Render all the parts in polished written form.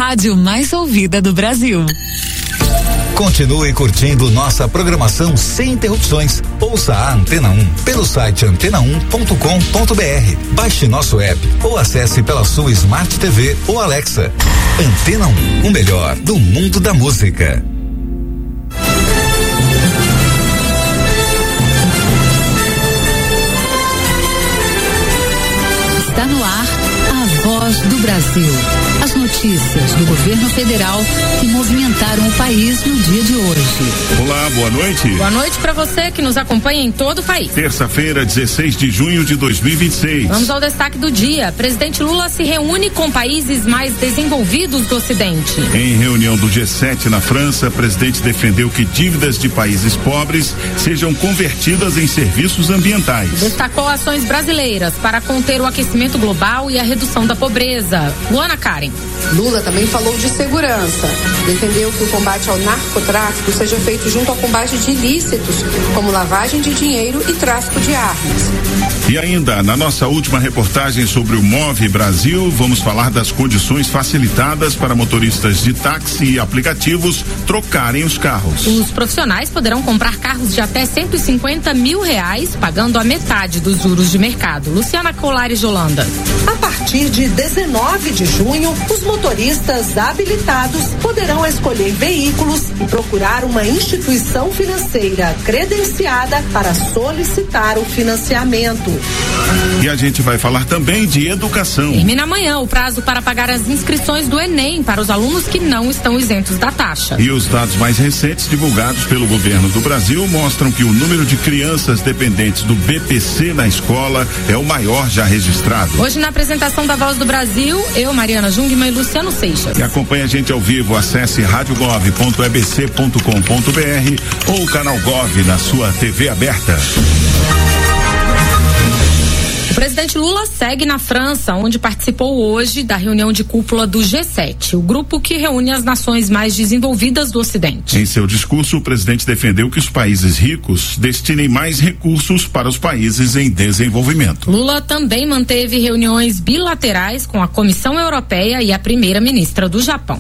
rádio mais ouvida do Brasil. Continue curtindo nossa programação sem interrupções. Ouça a Antena 1 pelo site antena1.com.br. Baixe nosso app ou acesse pela sua Smart TV ou Alexa. Antena 1, o melhor do mundo da música. Está no ar a Voz do Brasil. As notícias do governo federal que movimentaram o país no dia de hoje. Olá, boa noite. Boa noite para você que nos acompanha em todo o país. Terça-feira, 16 de junho de 2026. Vamos ao destaque do dia. Presidente Lula se reúne com países mais desenvolvidos do Ocidente. Em reunião do G7 na França, o presidente defendeu que dívidas de países pobres sejam convertidas em serviços ambientais. Destacou ações brasileiras para conter o aquecimento global e a redução da pobreza. Luana Karen. Lula também falou de segurança. Defendeu que o combate ao narcotráfico seja feito junto ao combate de ilícitos, como lavagem de dinheiro e tráfico de armas. E ainda, na nossa última reportagem sobre o Move Brasil, vamos falar das condições facilitadas para motoristas de táxi e aplicativos trocarem os carros. Os profissionais poderão comprar carros de até R$150 mil, pagando a metade dos juros de mercado. Luciana Colares de Holanda. A partir de 19 de junho, os motoristas habilitados poderão escolher veículos e procurar uma instituição financeira credenciada para solicitar o financiamento. E a gente vai falar também de educação. Termina amanhã o prazo para pagar as inscrições do Enem para os alunos que não estão isentos da taxa. E os dados mais recentes divulgados pelo governo do Brasil mostram que o número de crianças dependentes do BPC na escola é o maior já registrado. Hoje, na apresentação da Voz do Brasil, eu, Mariana Jungmann e Luciano Seixas. E acompanhe a gente ao vivo, acesse radiogov.ebc.com.br ou o canal Gov na sua TV aberta. O presidente Lula segue na França, onde participou hoje da reunião de cúpula do G7, o grupo que reúne as nações mais desenvolvidas do Ocidente. Em seu discurso, o presidente defendeu que os países ricos destinem mais recursos para os países em desenvolvimento. Lula também manteve reuniões bilaterais com a Comissão Europeia e a primeira-ministra do Japão.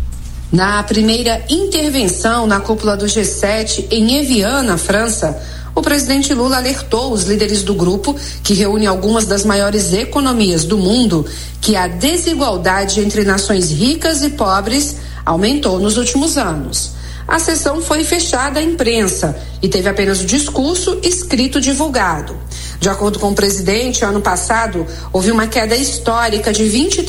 Na primeira intervenção na cúpula do G7 em Evian, na França, o presidente Lula alertou os líderes do grupo, que reúne algumas das maiores economias do mundo, que a desigualdade entre nações ricas e pobres aumentou nos últimos anos. A sessão foi fechada à imprensa e teve apenas o discurso escrito divulgado. De acordo com o presidente, ano passado houve uma queda histórica de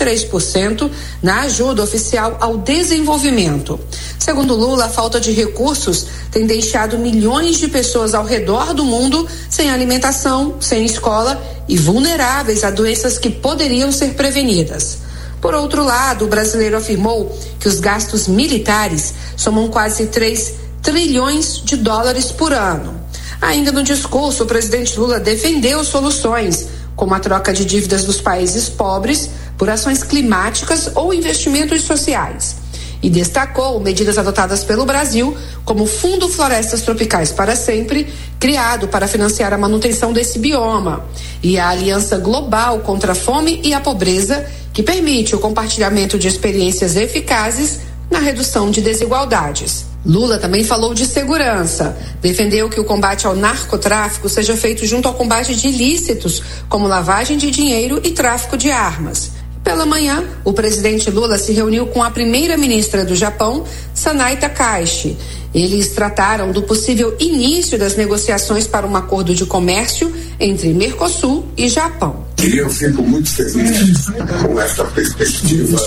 23% na ajuda oficial ao desenvolvimento. Segundo Lula, a falta de recursos tem deixado milhões de pessoas ao redor do mundo sem alimentação, sem escola e vulneráveis a doenças que poderiam ser prevenidas. Por outro lado, o brasileiro afirmou que os gastos militares somam quase 3 trilhões de dólares por ano. Ainda no discurso, o presidente Lula defendeu soluções, como a troca de dívidas dos países pobres por ações climáticas ou investimentos sociais. E destacou medidas adotadas pelo Brasil, como o Fundo Florestas Tropicais para Sempre, criado para financiar a manutenção desse bioma, e a Aliança Global contra a Fome e a Pobreza, que permite o compartilhamento de experiências eficazes na redução de desigualdades. Lula também falou de segurança. Defendeu que o combate ao narcotráfico seja feito junto ao combate de ilícitos, como lavagem de dinheiro e tráfico de armas. Pela manhã, o presidente Lula se reuniu com a primeira-ministra do Japão, Sanai Takaichi. Eles trataram do possível início das negociações para um acordo de comércio entre Mercosul e Japão. E eu fico muito feliz com essa perspectiva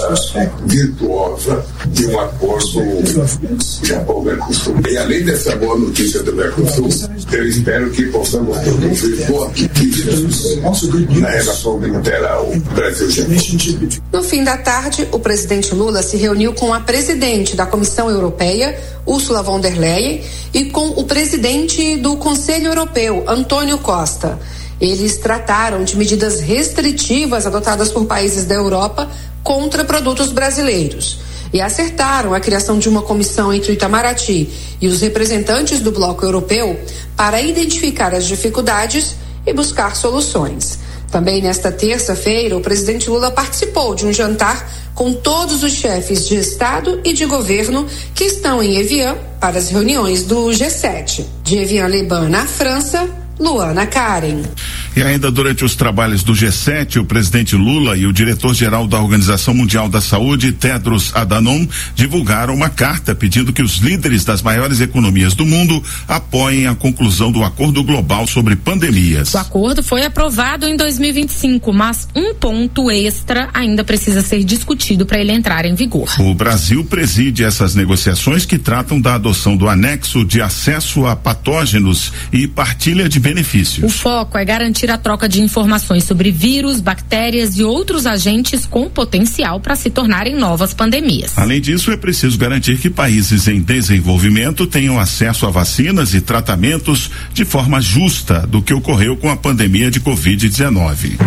virtuosa de um acordo Japão-Mercosul. E além dessa boa notícia do Mercosul, eu espero que possamos produzir boas notícias na relação bilateral Brasil-Japão. No fim da tarde, o presidente Lula se reuniu com a presidente da Comissão Europeia, Ursula von der Leyen, e com o presidente do Conselho Europeu, Antônio Costa. Eles trataram de medidas restritivas adotadas por países da Europa contra produtos brasileiros e acertaram a criação de uma comissão entre o Itamaraty e os representantes do bloco europeu para identificar as dificuldades e buscar soluções. Também nesta terça-feira, o presidente Lula participou de um jantar com todos os chefes de Estado e de governo que estão em Evian para as reuniões do G7. De Evian-les-Bains, na França, Luana Karen. E ainda durante os trabalhos do G7, o presidente Lula e o diretor-geral da Organização Mundial da Saúde, Tedros Adhanom, divulgaram uma carta pedindo que os líderes das maiores economias do mundo apoiem a conclusão do Acordo Global sobre Pandemias. O acordo foi aprovado em 2025, mas um ponto extra ainda precisa ser discutido para ele entrar em vigor. O Brasil preside essas negociações que tratam da adoção do anexo de acesso a patógenos e partilha de benefícios. O foco é garantir a troca de informações sobre vírus, bactérias e outros agentes com potencial para se tornarem novas pandemias. Além disso, é preciso garantir que países em desenvolvimento tenham acesso a vacinas e tratamentos de forma justa do que ocorreu com a pandemia de Covid-19.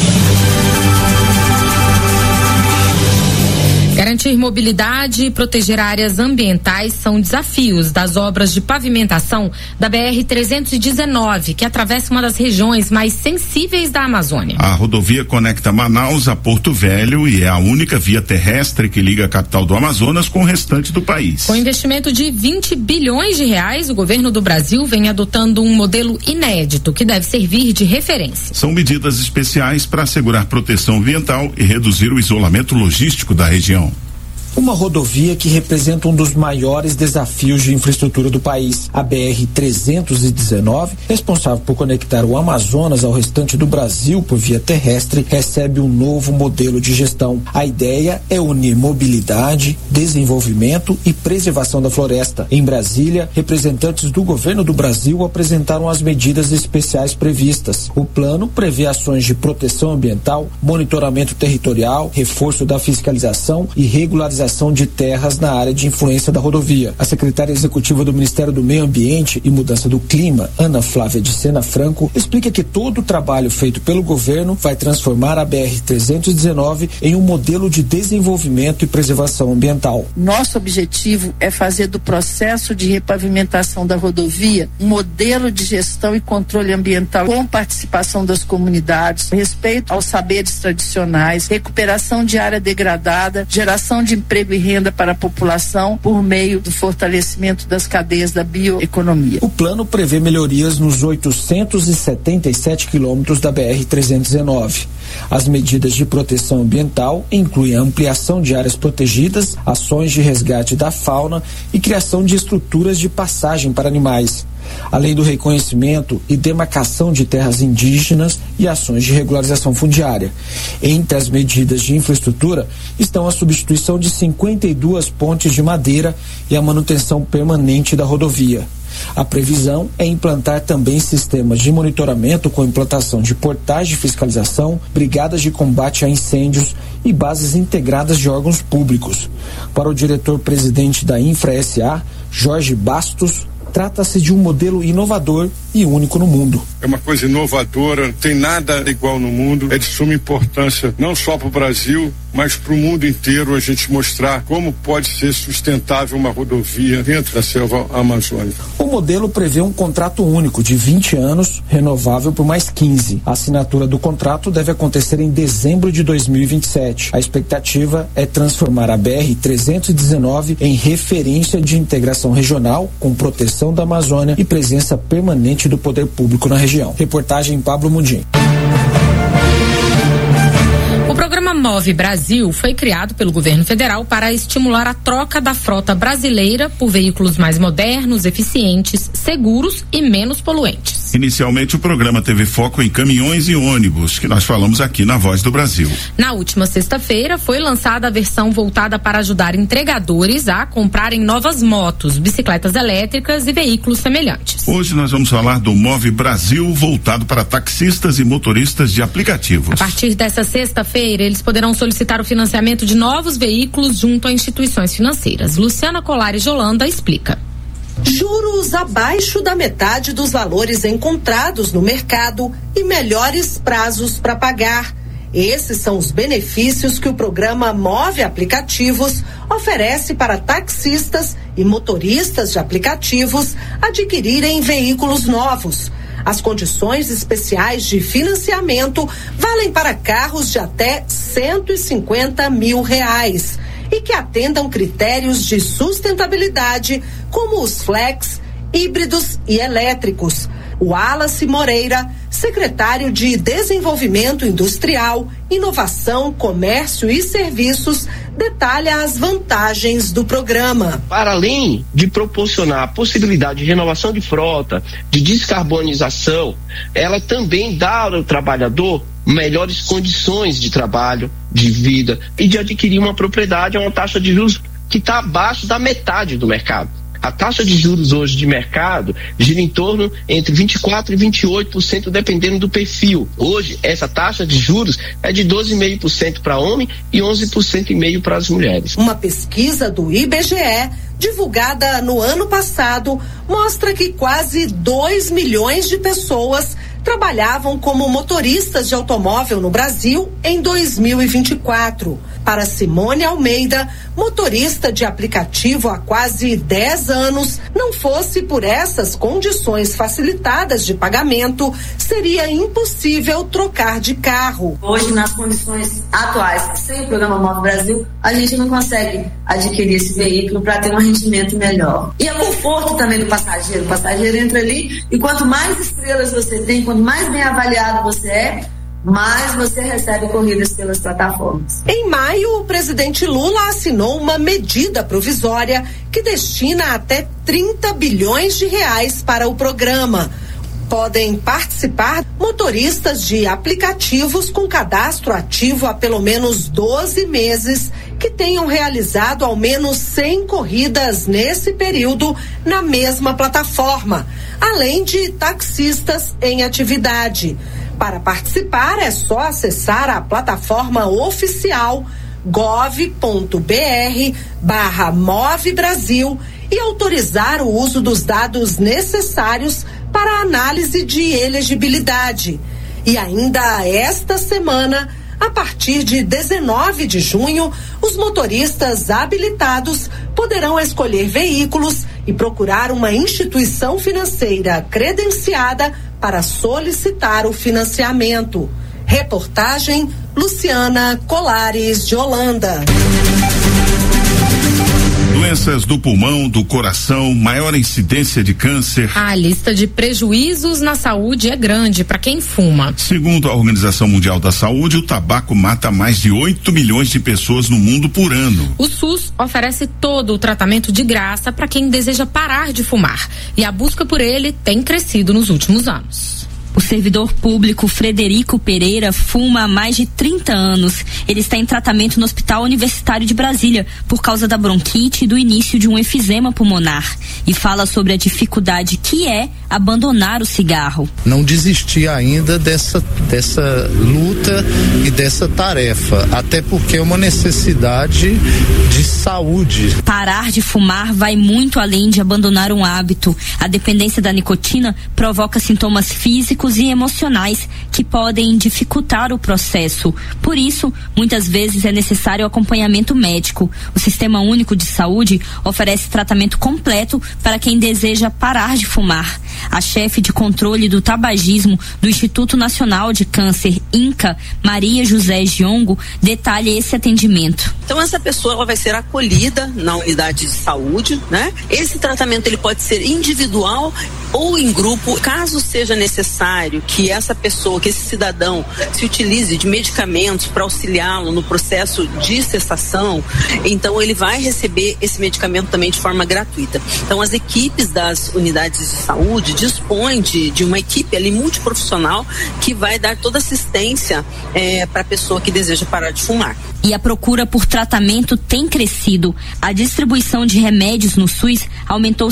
Garantir mobilidade e proteger áreas ambientais são desafios das obras de pavimentação da BR-319, que atravessa uma das regiões mais sensíveis da Amazônia. A rodovia conecta Manaus a Porto Velho e é a única via terrestre que liga a capital do Amazonas com o restante do país. Com investimento de 20 bilhões de reais, o governo do Brasil vem adotando um modelo inédito que deve servir de referência. São medidas especiais para assegurar proteção ambiental e reduzir o isolamento logístico da região. Uma rodovia que representa um dos maiores desafios de infraestrutura do país. A BR-319, responsável por conectar o Amazonas ao restante do Brasil por via terrestre, recebe um novo modelo de gestão. A ideia é unir mobilidade, desenvolvimento e preservação da floresta. Em Brasília, representantes do governo do Brasil apresentaram as medidas especiais previstas. O plano prevê ações de proteção ambiental, monitoramento territorial, reforço da fiscalização e regularização de terras na área de influência da rodovia. A secretária executiva do Ministério do Meio Ambiente e Mudança do Clima, Ana Flávia de Sena Franco, explica que todo o trabalho feito pelo governo vai transformar a BR-319 em um modelo de desenvolvimento e preservação ambiental. Nosso objetivo é fazer do processo de repavimentação da rodovia um modelo de gestão e controle ambiental com participação das comunidades, respeito aos saberes tradicionais, recuperação de área degradada, geração de emprego e renda para a população por meio do fortalecimento das cadeias da bioeconomia. O plano prevê melhorias nos 877 quilômetros da BR-319. As medidas de proteção ambiental incluem a ampliação de áreas protegidas, ações de resgate da fauna e criação de estruturas de passagem para animais, além do reconhecimento e demarcação de terras indígenas e ações de regularização fundiária. Entre as medidas de infraestrutura estão a substituição de 52 pontes de madeira e a manutenção permanente da rodovia. A previsão é implantar também sistemas de monitoramento com implantação de portais de fiscalização, brigadas de combate a incêndios e bases integradas de órgãos públicos. Para o diretor-presidente da Infra S.A., Jorge Bastos, trata-se de um modelo inovador e único no mundo. É uma coisa inovadora, não tem nada igual no mundo, é de suma importância não só para o Brasil, mas para o mundo inteiro, a gente mostrar como pode ser sustentável uma rodovia dentro da selva amazônica. O modelo prevê um contrato único de 20 anos, renovável por mais 15. A assinatura do contrato deve acontecer em dezembro de 2027. A expectativa é transformar a BR-319 em referência de integração regional, com proteção da Amazônia e presença permanente do poder público na região. Reportagem Pablo Mundim. O programa Move Brasil foi criado pelo governo federal para estimular a troca da frota brasileira por veículos mais modernos, eficientes, seguros e menos poluentes. Inicialmente, o programa teve foco em caminhões e ônibus, que nós falamos aqui na Voz do Brasil. Na última sexta-feira, foi lançada a versão voltada para ajudar entregadores a comprarem novas motos, bicicletas elétricas e veículos semelhantes. Hoje nós vamos falar do Move Brasil, voltado para taxistas e motoristas de aplicativos. A partir dessa sexta-feira, eles poderão solicitar o financiamento de novos veículos junto a instituições financeiras. Luciana Colari de Holanda explica. Juros abaixo da metade dos valores encontrados no mercado e melhores prazos para pagar. Esses são os benefícios que o programa Move Aplicativos oferece para taxistas e motoristas de aplicativos adquirirem veículos novos. As condições especiais de financiamento valem para carros de até R$150 mil e que atendam critérios de sustentabilidade, como os flex, híbridos e elétricos. O Wallace Moreira, secretário de Desenvolvimento Industrial, Inovação, Comércio e Serviços, detalha as vantagens do programa. Para além de proporcionar a possibilidade de renovação de frota, de descarbonização, ela também dá ao trabalhador melhores condições de trabalho, de vida e de adquirir uma propriedade a uma taxa de juros que está abaixo da metade do mercado. A taxa de juros hoje de mercado gira em torno entre 24% e 28%, dependendo do perfil. Hoje, essa taxa de juros é de 12,5% para homem e 11,5% para as mulheres. Uma pesquisa do IBGE, divulgada no ano passado, mostra que quase 2 milhões de pessoas trabalhavam como motoristas de automóvel no Brasil em 2024. Para Simone Almeida, motorista de aplicativo há quase 10 anos, não fosse por essas condições facilitadas de pagamento, seria impossível trocar de carro. Hoje, nas condições atuais, sem o Programa Move Brasil, a gente não consegue adquirir esse veículo para ter um rendimento melhor. E o conforto também do passageiro. O passageiro entra ali e quanto mais estrelas você tem, quanto mais bem avaliado você é, mais você recebe corridas pelas plataformas. Em maio, o presidente Lula assinou uma medida provisória que destina até 30 bilhões de reais para o programa. Podem participar motoristas de aplicativos com cadastro ativo há pelo menos 12 meses que tenham realizado ao menos 100 corridas nesse período na mesma plataforma, além de taxistas em atividade. Para participar, é só acessar a plataforma oficial gov.br/Move Brasil e autorizar o uso dos dados necessários para a análise de elegibilidade. E ainda esta semana, a partir de 19 de junho, os motoristas habilitados poderão escolher veículos e procurar uma instituição financeira credenciada para solicitar o financiamento. Reportagem Luciana Colares de Holanda. Doenças do pulmão, do coração, maior incidência de câncer. A lista de prejuízos na saúde é grande para quem fuma. Segundo a Organização Mundial da Saúde, o tabaco mata mais de 8 milhões de pessoas no mundo por ano. O SUS oferece todo o tratamento de graça para quem deseja parar de fumar. E a busca por ele tem crescido nos últimos anos. O servidor público Frederico Pereira fuma há mais de 30 anos. Ele está em tratamento no Hospital Universitário de Brasília por causa da bronquite e do início de um efizema pulmonar. E fala sobre a dificuldade que é abandonar o cigarro. Não desisti ainda dessa luta e dessa tarefa, até porque é uma necessidade de saúde. Parar de fumar vai muito além de abandonar um hábito. A dependência da nicotina provoca sintomas físicos e emocionais que podem dificultar o processo. Por isso, muitas vezes é necessário acompanhamento médico. O Sistema Único de Saúde oferece tratamento completo para quem deseja parar de fumar. A chefe de controle do tabagismo do Instituto Nacional de Câncer, INCA, Maria José Giongo, detalha esse atendimento. Então essa pessoa ela vai ser acolhida na unidade de saúde, né? Esse tratamento ele pode ser individual ou em grupo, caso seja necessário que essa pessoa, que esse cidadão se utilize de medicamentos para auxiliá-lo no processo de cessação, então ele vai receber esse medicamento também de forma gratuita. Então as equipes das unidades de saúde dispõem de uma equipe ali multiprofissional que vai dar toda assistência para a pessoa que deseja parar de fumar. E a procura por tratamento tem crescido. A distribuição de remédios no SUS aumentou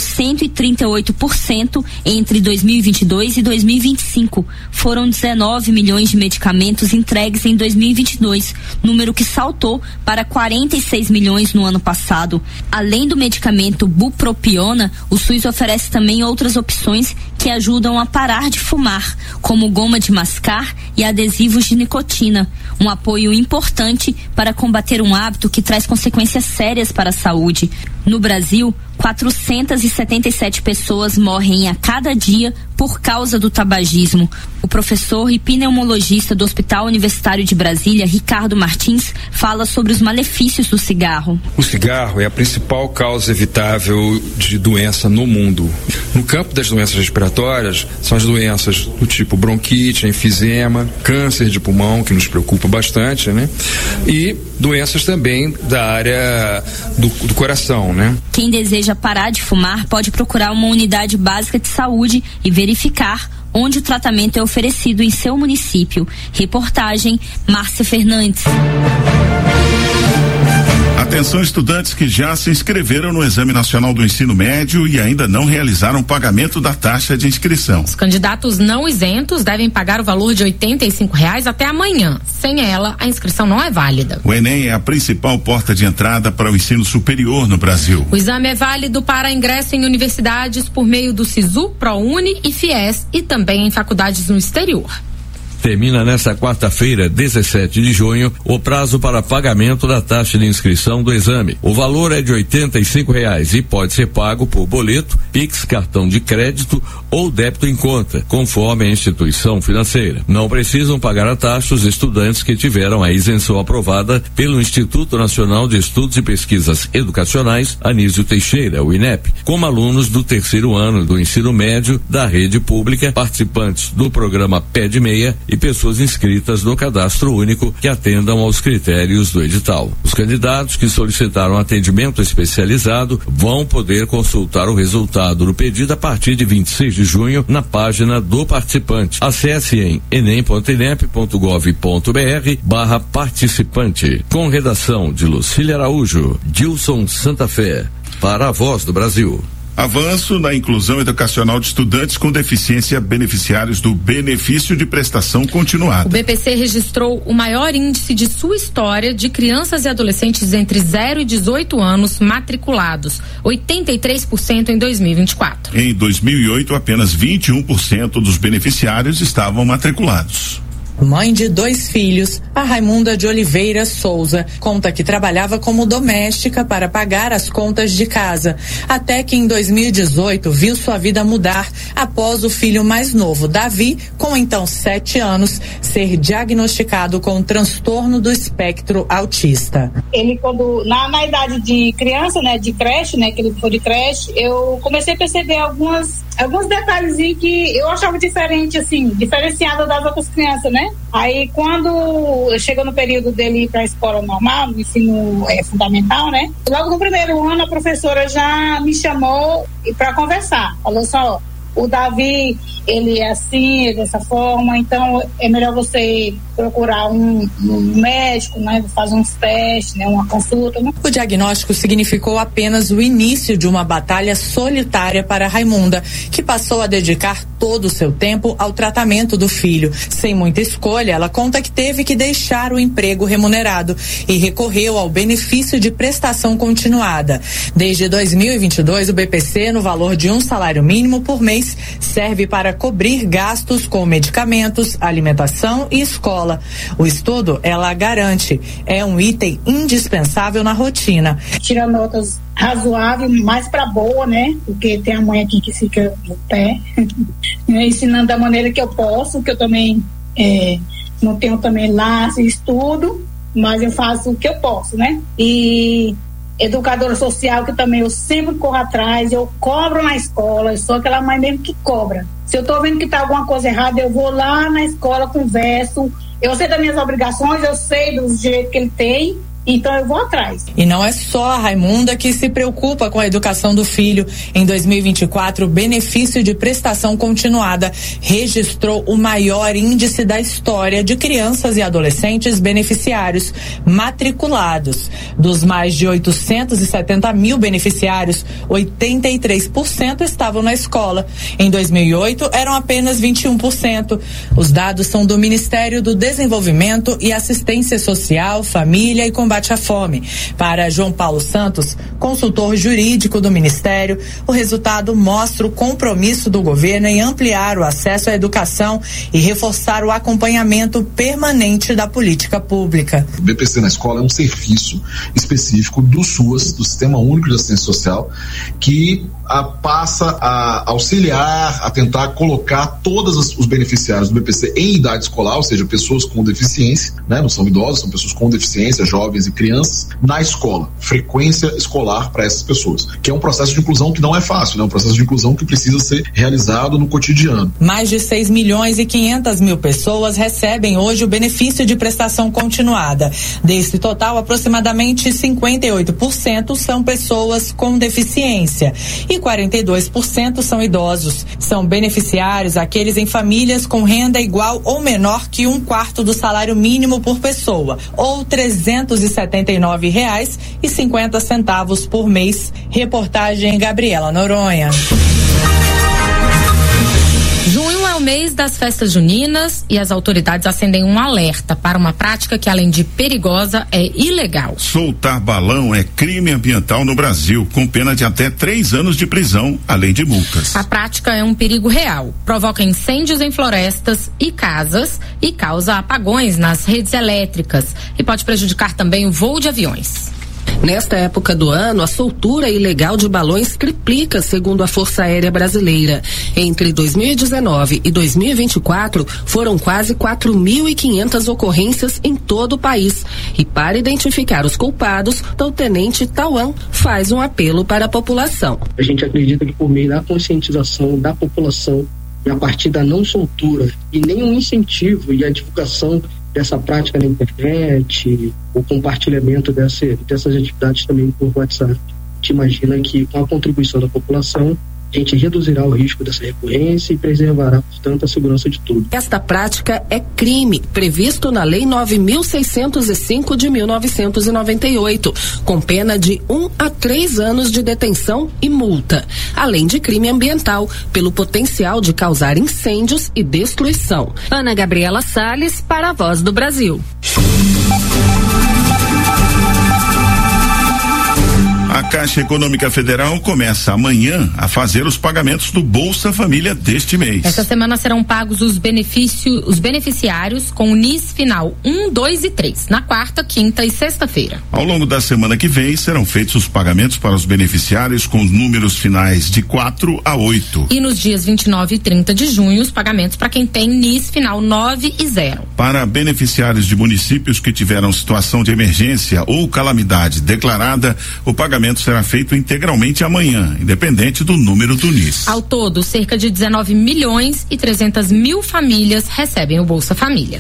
138% entre 2022 e 2025. Foram 19 milhões de medicamentos entregues em 2022, número que saltou para 46 milhões no ano passado. Além do medicamento bupropiona, o SUS oferece também outras opções que ajudam a parar de fumar, como goma de mascar e adesivos de nicotina. Um apoio importante para combater um hábito que traz consequências sérias para a saúde. No Brasil, 477 pessoas morrem a cada dia por causa do tabagismo. O professor e pneumologista do Hospital Universitário de Brasília, Ricardo Martins, fala sobre os malefícios do cigarro. O cigarro é a principal causa evitável de doença no mundo. No campo das doenças respiratórias, são as doenças do tipo bronquite, enfisema, câncer de pulmão, que nos preocupa bastante, né? E doenças também da área do coração, né? Quem deseja parar de fumar pode procurar uma unidade básica de saúde e verificar onde o tratamento é oferecido em seu município. Reportagem Márcia Fernandes. Atenção, estudantes que já se inscreveram no Exame Nacional do Ensino Médio e ainda não realizaram o pagamento da taxa de inscrição. Os candidatos não isentos devem pagar o valor de R$85 até amanhã. Sem ela, a inscrição não é válida. O Enem é a principal porta de entrada para o ensino superior no Brasil. O exame é válido para ingresso em universidades por meio do SISU, ProUni e FIES e também em faculdades no exterior. Termina nesta quarta-feira, 17 de junho, o prazo para pagamento da taxa de inscrição do exame. O valor é de R$85 e pode ser pago por boleto, Pix, cartão de crédito ou débito em conta, conforme a instituição financeira. Não precisam pagar a taxa os estudantes que tiveram a isenção aprovada pelo Instituto Nacional de Estudos e Pesquisas Educacionais, Anísio Teixeira, o INEP, como alunos do terceiro ano do ensino médio da rede pública, participantes do programa PED Meia e pessoas inscritas no cadastro único que atendam aos critérios do edital. Os candidatos que solicitaram atendimento especializado vão poder consultar o resultado do pedido a partir de 26 de junho na página do participante. Acesse em enem.inep.gov.br/participante. Com redação de Lucília Araújo, Dilson Santa Fé, para a Voz do Brasil. Avanço na inclusão educacional de estudantes com deficiência beneficiários do benefício de prestação continuada. O BPC registrou o maior índice de sua história de crianças e adolescentes entre 0 e 18 anos matriculados, 83% em 2024. Em 2008, apenas 21% dos beneficiários estavam matriculados. Mãe de 2 filhos, a Raimunda de Oliveira Souza conta que trabalhava como doméstica para pagar as contas de casa, até que em 2018 viu sua vida mudar após o filho mais novo, Davi, com então 7 anos, ser diagnosticado com transtorno do espectro autista. Ele, quando na idade de criança, né, de creche, né, que ele foi de creche, eu comecei a perceber alguns detalhezinhos que eu achava diferente, assim, diferenciada das outras crianças, né? Aí, quando chegou no período dele ir para a escola normal, no ensino fundamental, né? Logo no primeiro ano, a professora já me chamou para conversar. Falou só, o Davi, ele é assim, é dessa forma, então é melhor você procurar um médico, né, fazer uns testes, né, uma consulta. Né? O diagnóstico significou apenas o início de uma batalha solitária para Raimunda, que passou a dedicar todo o seu tempo ao tratamento do filho. Sem muita escolha, ela conta que teve que deixar o emprego remunerado e recorreu ao benefício de prestação continuada. Desde 2022, o BPC, no valor de um salário mínimo por mês, serve para cobrir gastos com medicamentos, alimentação e escola. O estudo, ela garante, é um item indispensável na rotina. Tira notas razoáveis, mais para boa, né? Porque tem a mãe aqui que fica no pé, ensinando da maneira que eu posso, que eu também não tenho também lá estudo, mas eu faço o que eu posso, né? E educadora social, que também eu sempre corro atrás, eu cobro na escola, eu sou aquela mãe mesmo que cobra. Se eu tô vendo que tá alguma coisa errada, eu vou lá na escola, converso, eu sei das minhas obrigações, eu sei dos direitos que ele tem, então eu vou atrás. E não é só a Raimunda que se preocupa com a educação do filho. Em 2024, o benefício de prestação continuada registrou o maior índice da história de crianças e adolescentes beneficiários matriculados. Dos mais de 870 mil beneficiários, 83% estavam na escola. Em 2008, eram apenas 21%. Os dados são do Ministério do Desenvolvimento e Assistência Social, Família e Combate à Fome. Para João Paulo Santos, consultor jurídico do Ministério, o resultado mostra o compromisso do governo em ampliar o acesso à educação e reforçar o acompanhamento permanente da política pública. O BPC na escola é um serviço específico do SUAS, do Sistema Único de Assistência Social, que passa a auxiliar, a tentar colocar todos os beneficiários do BPC em idade escolar, ou seja, pessoas com deficiência, né? Não são idosos, são pessoas com deficiência, jovens e crianças, na escola, frequência escolar para essas pessoas, que é um processo de inclusão que não é fácil, né? Um processo de inclusão que precisa ser realizado no cotidiano. Mais de 6.500.000 pessoas recebem hoje o benefício de prestação continuada. Desse total, aproximadamente 58% são pessoas com deficiência e 42% são idosos. São beneficiários aqueles em famílias com renda igual ou menor que 1/4 do salário mínimo por pessoa, ou R$ 379,50 por mês. Reportagem Gabriela Noronha. Junho é o mês das festas juninas e as autoridades acendem um alerta para uma prática que, além de perigosa, é ilegal. Soltar balão é crime ambiental no Brasil, com pena de até 3 anos de prisão, além de multas. A prática é um perigo real, provoca incêndios em florestas e casas e causa apagões nas redes elétricas e pode prejudicar também o voo de aviões. Nesta época do ano, a soltura ilegal de balões triplica, segundo a Força Aérea Brasileira. Entre 2019 e 2024, foram quase 4.500 ocorrências em todo o país. E para identificar os culpados, o tenente Tauan faz um apelo para a população. A gente acredita que por meio da conscientização da população e a partir da não soltura e nenhum incentivo e a divulgação dessa prática na internet, o compartilhamento dessas atividades também por WhatsApp. A gente imagina que com a contribuição da população, a gente reduzirá o risco dessa recorrência e preservará, portanto, a segurança de todos. Esta prática é crime, previsto na Lei 9.605 de 1998, com pena de 1 a 3 anos de detenção e multa, além de crime ambiental, pelo potencial de causar incêndios e destruição. Ana Gabriela Salles, para a Voz do Brasil. A Caixa Econômica Federal começa amanhã a fazer os pagamentos do Bolsa Família deste mês. Esta semana serão pagos os beneficiários com o NIS final 1, 2 e 3, na quarta, quinta e sexta-feira. Ao longo da semana que vem serão feitos os pagamentos para os beneficiários com os números finais de 4 a 8. E nos dias 29 e 30 de junho, os pagamentos para quem tem NIS final 9 e 0. Para beneficiários de municípios que tiveram situação de emergência ou calamidade declarada, o pagamento será feito integralmente amanhã, independente do número do NIS. Ao todo, cerca de 19.300.000 famílias recebem o Bolsa Família.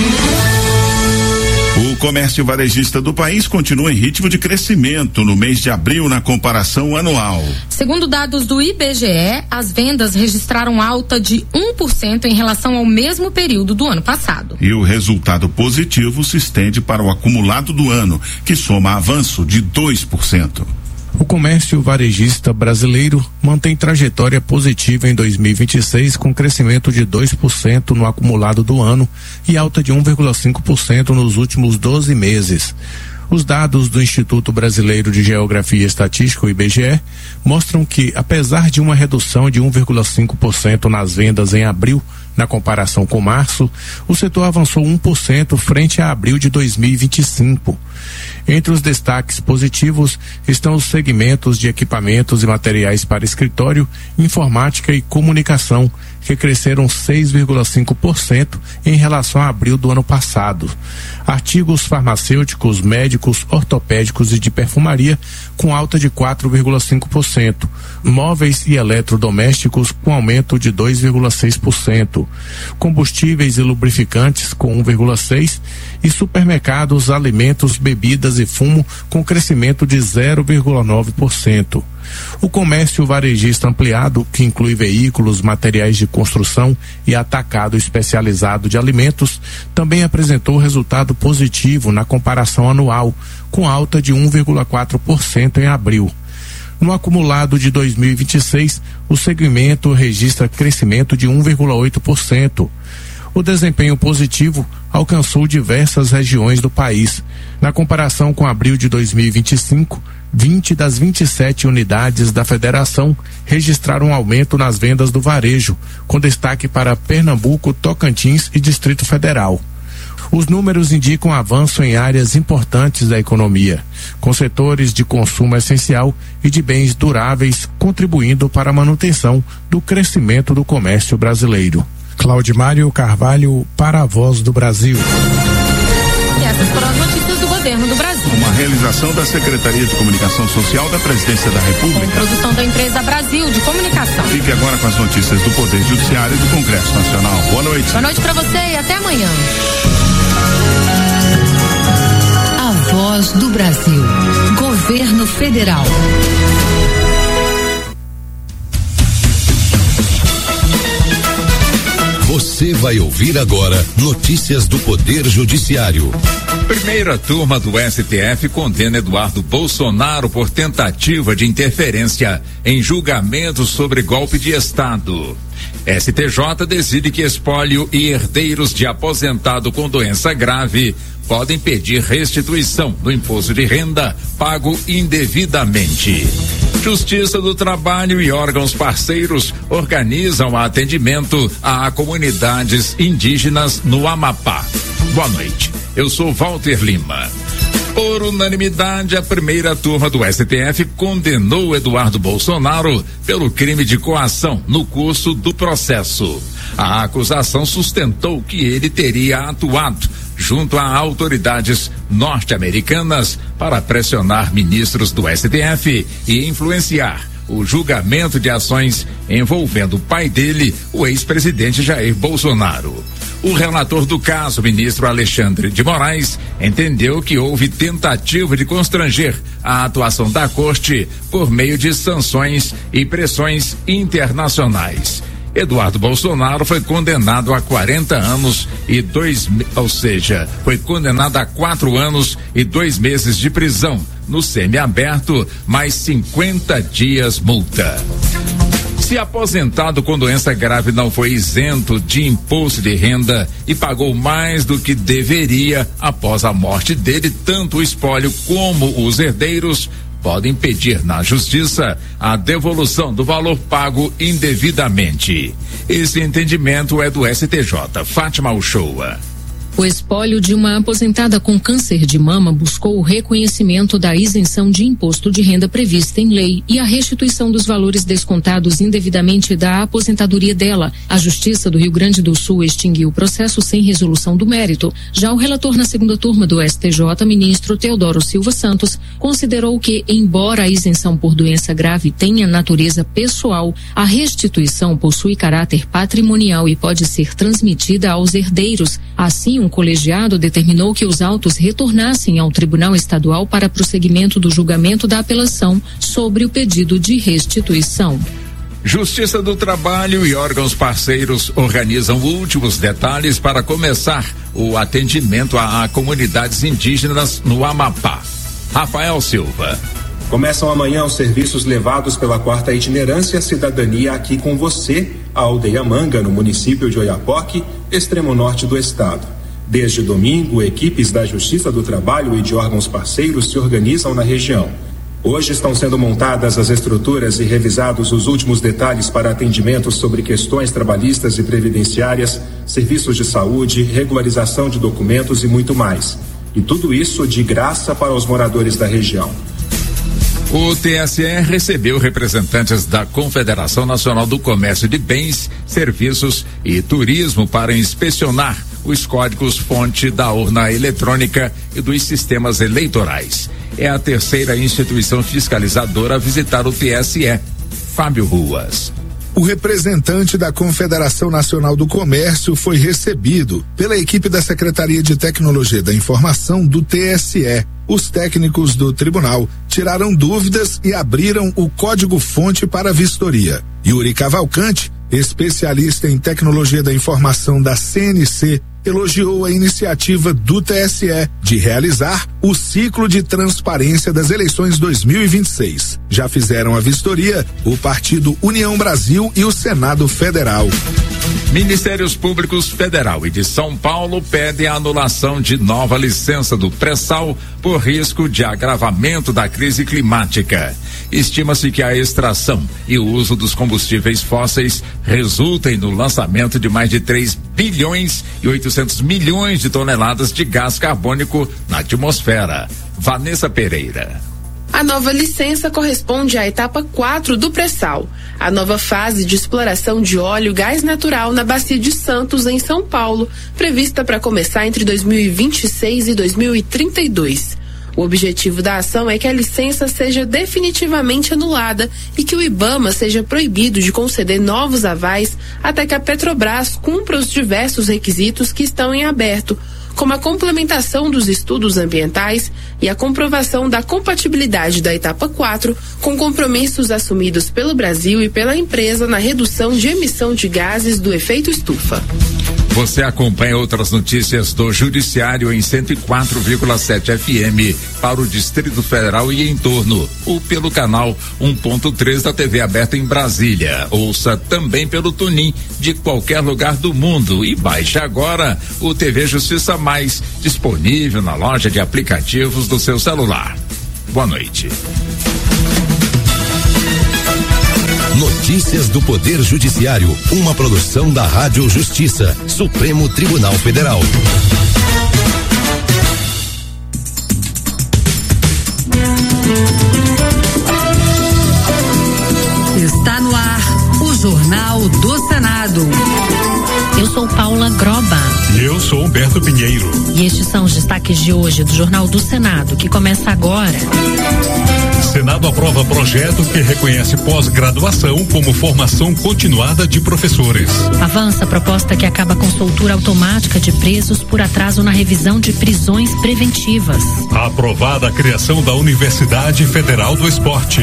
O comércio varejista do país continua em ritmo de crescimento no mês de abril na comparação anual. Segundo dados do IBGE, as vendas registraram alta de 1% em relação ao mesmo período do ano passado. E o resultado positivo se estende para o acumulado do ano, que soma avanço de 2%. O comércio varejista brasileiro mantém trajetória positiva em 2026, com crescimento de 2% no acumulado do ano e alta de 1,5% nos últimos 12 meses. Os dados do Instituto Brasileiro de Geografia e Estatística, o IBGE, mostram que, apesar de uma redução de 1,5% nas vendas em abril, na comparação com março, o setor avançou 1% frente a abril de 2025. Entre os destaques positivos estão os segmentos de equipamentos e materiais para escritório, informática e comunicação, que cresceram 6,5% em relação a abril do ano passado. Artigos farmacêuticos, médicos, ortopédicos e de perfumaria com alta de 4,5%. Móveis e eletrodomésticos com aumento de 2,6%. Combustíveis e lubrificantes com 1,6%. E supermercados, alimentos, bebidas e fumo com crescimento de 0,9%. O comércio varejista ampliado, que inclui veículos, materiais de construção e atacado especializado de alimentos, também apresentou resultado positivo na comparação anual, com alta de 1,4% em abril. No acumulado de 2026, o segmento registra crescimento de 1,8%. O desempenho positivo alcançou diversas regiões do país. Na comparação com abril de 2025, 20 das 27 unidades da federação registraram um aumento nas vendas do varejo, com destaque para Pernambuco, Tocantins e Distrito Federal. Os números indicam avanço em áreas importantes da economia, com setores de consumo essencial e de bens duráveis, contribuindo para a manutenção do crescimento do comércio brasileiro. Claudimário Carvalho, para a Voz do Brasil. E essas foram as notícias do governo do Brasil. Uma realização da Secretaria de Comunicação Social da Presidência da República. Com produção da empresa Brasil de Comunicação. Fique agora com as notícias do Poder Judiciário e do Congresso Nacional. Boa noite. Boa noite para você e até amanhã. A Voz do Brasil. Governo Federal. Você vai ouvir agora notícias do Poder Judiciário. Primeira turma do STF condena Eduardo Bolsonaro por tentativa de interferência em julgamento sobre golpe de Estado. STJ decide que espólio e herdeiros de aposentado com doença grave podem pedir restituição do imposto de renda pago indevidamente. Justiça do Trabalho e órgãos parceiros organizam atendimento a comunidades indígenas no Amapá. Boa noite, eu sou Walter Lima. Por unanimidade, a primeira turma do STF condenou Eduardo Bolsonaro pelo crime de coação no curso do processo. A acusação sustentou que ele teria atuado junto a autoridades norte-americanas para pressionar ministros do STF e influenciar o julgamento de ações envolvendo o pai dele, o ex-presidente Jair Bolsonaro. O relator do caso, ministro Alexandre de Moraes, entendeu que houve tentativa de constranger a atuação da Corte por meio de sanções e pressões internacionais. Eduardo Bolsonaro foi condenado a 40 anos e foi condenado a 4 anos e 2 meses de prisão no semiaberto, mais 50 dias multa. Se aposentado com doença grave não foi isento de imposto de renda e pagou mais do que deveria após a morte dele, tanto o espólio como os herdeiros podem pedir na justiça a devolução do valor pago indevidamente. Esse entendimento é do STJ. Fátima Uchoa. O espólio de uma aposentada com câncer de mama buscou o reconhecimento da isenção de imposto de renda prevista em lei e a restituição dos valores descontados indevidamente da aposentadoria dela. A Justiça do Rio Grande do Sul extinguiu o processo sem resolução do mérito. Já o relator na segunda turma do STJ, ministro Teodoro Silva Santos, considerou que, embora a isenção por doença grave tenha natureza pessoal, a restituição possui caráter patrimonial e pode ser transmitida aos herdeiros. Assim, um colegiado determinou que os autos retornassem ao Tribunal Estadual para prosseguimento do julgamento da apelação sobre o pedido de restituição. Justiça do Trabalho e órgãos parceiros organizam últimos detalhes para começar o atendimento a comunidades indígenas no Amapá. Rafael Silva. Começam amanhã os serviços levados pela 4ª Itinerância Cidadania Aqui com Você, a Aldeia Manga, no município de Oiapoque, extremo norte do estado. Desde domingo, equipes da Justiça do Trabalho e de órgãos parceiros se organizam na região. Hoje estão sendo montadas as estruturas e revisados os últimos detalhes para atendimentos sobre questões trabalhistas e previdenciárias, serviços de saúde, regularização de documentos e muito mais. E tudo isso de graça para os moradores da região. O TSE recebeu representantes da Confederação Nacional do Comércio de Bens, Serviços e Turismo para inspecionar os códigos-fonte da urna eletrônica e dos sistemas eleitorais. É a terceira instituição fiscalizadora a visitar o TSE. Fábio Ruas. O representante da Confederação Nacional do Comércio foi recebido pela equipe da Secretaria de Tecnologia da Informação do TSE. Os técnicos do tribunal tiraram dúvidas e abriram o código-fonte para a vistoria. Yuri Cavalcante, especialista em tecnologia da informação da CNC, elogiou a iniciativa do TSE de realizar o ciclo de transparência das eleições 2026. Já fizeram a vistoria o Partido União Brasil e o Senado Federal. Ministérios Públicos Federal e de São Paulo pedem a anulação de nova licença do pré-sal por risco de agravamento da crise climática. Estima-se que a extração e o uso dos combustíveis fósseis resultem no lançamento de mais de 3 bilhões e 800 milhões de toneladas de gás carbônico na atmosfera. Vanessa Pereira. A nova licença corresponde à etapa 4 do pré-sal, a nova fase de exploração de óleo e gás natural na Bacia de Santos, em São Paulo, prevista para começar entre 2026 e 2032. O objetivo da ação é que a licença seja definitivamente anulada e que o IBAMA seja proibido de conceder novos avais até que a Petrobras cumpra os diversos requisitos que estão em aberto, como a complementação dos estudos ambientais e a comprovação da compatibilidade da etapa 4 com compromissos assumidos pelo Brasil e pela empresa na redução de emissão de gases do efeito estufa. Você acompanha outras notícias do Judiciário em 104,7 FM para o Distrito Federal e em torno, ou pelo canal 1.3 da TV aberta em Brasília. Ouça também pelo TuneIn de qualquer lugar do mundo e baixe agora o TV Justiça Mais, disponível na loja de aplicativos do seu celular. Boa noite. Notícias do Poder Judiciário, uma produção da Rádio Justiça, Supremo Tribunal Federal. Está no ar o Jornal do Senado. Eu sou Paula Groba. E eu sou Humberto Pinheiro. E estes são os destaques de hoje do Jornal do Senado, que começa agora. Senado aprova projeto que reconhece pós-graduação como formação continuada de professores. Avança a proposta que acaba com soltura automática de presos por atraso na revisão de prisões preventivas. Aprovada a criação da Universidade Federal do Esporte.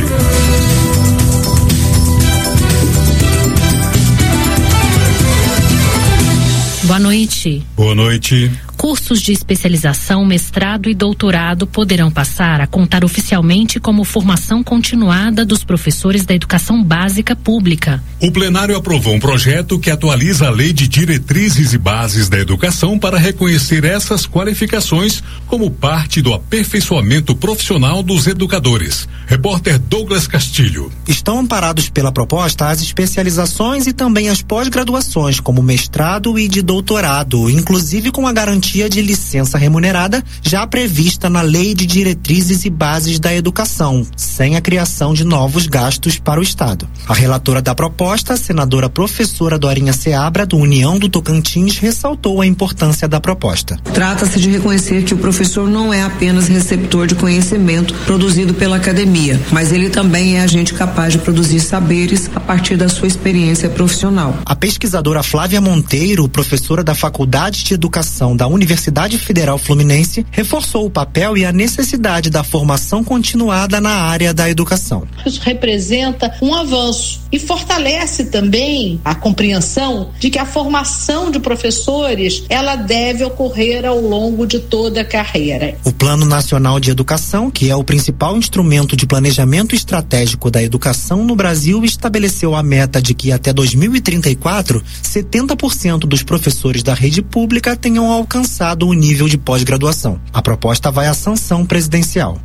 Boa noite. Boa noite. Cursos de especialização, mestrado e doutorado poderão passar a contar oficialmente como formação continuada dos professores da educação básica pública. O plenário aprovou um projeto que atualiza a Lei de Diretrizes e Bases da Educação para reconhecer essas qualificações como parte do aperfeiçoamento profissional dos educadores. Repórter Douglas Castilho. Estão amparados pela proposta as especializações e também as pós-graduações, como mestrado e de doutorado, inclusive com a garantia de licença remunerada já prevista na Lei de Diretrizes e Bases da Educação, sem a criação de novos gastos para o Estado. A relatora da proposta, a senadora professora Dorinha Seabra, do União do Tocantins, ressaltou a importância da proposta. Trata-se de reconhecer que o professor não é apenas receptor de conhecimento produzido pela academia, mas ele também é agente capaz de produzir saberes a partir da sua experiência profissional. A pesquisadora Flávia Monteiro, professora da Faculdade de Educação da Universidade Federal Fluminense, reforçou o papel e a necessidade da formação continuada na área da educação. Isso representa um avanço e fortalece também a compreensão de que a formação de professores, ela deve ocorrer ao longo de toda a carreira. O Plano Nacional de Educação, que é o principal instrumento de planejamento estratégico da educação no Brasil, estabeleceu a meta de que até 2034, 70% dos professores da rede pública tenham alcançado o nível de pós-graduação. A proposta vai à sanção presidencial.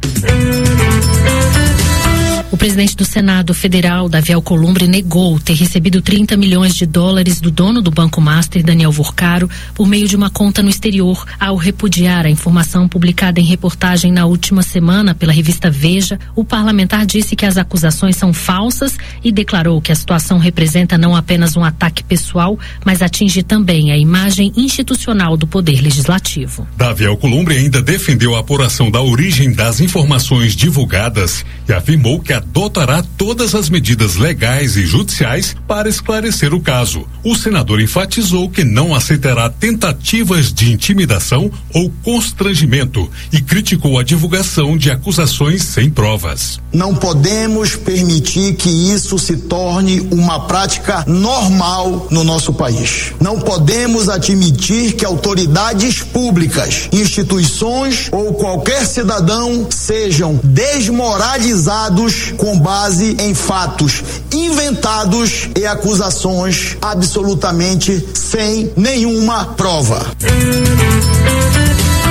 O presidente do Senado Federal, Davi Alcolumbre, negou ter recebido $30 milhões do dono do Banco Master, Daniel Vorcaro, por meio de uma conta no exterior, ao repudiar a informação publicada em reportagem na última semana pela revista Veja. O parlamentar disse que as acusações são falsas e declarou que a situação representa não apenas um ataque pessoal, mas atinge também a imagem institucional do Poder Legislativo. Davi Alcolumbre ainda defendeu a apuração da origem das informações divulgadas e afirmou que adotará todas as medidas legais e judiciais para esclarecer o caso. O senador enfatizou que não aceitará tentativas de intimidação ou constrangimento e criticou a divulgação de acusações sem provas. Não podemos permitir que isso se torne uma prática normal no nosso país. Não podemos admitir que autoridades públicas, instituições ou qualquer cidadão sejam desmoralizados com base em fatos inventados e acusações absolutamente sem nenhuma prova.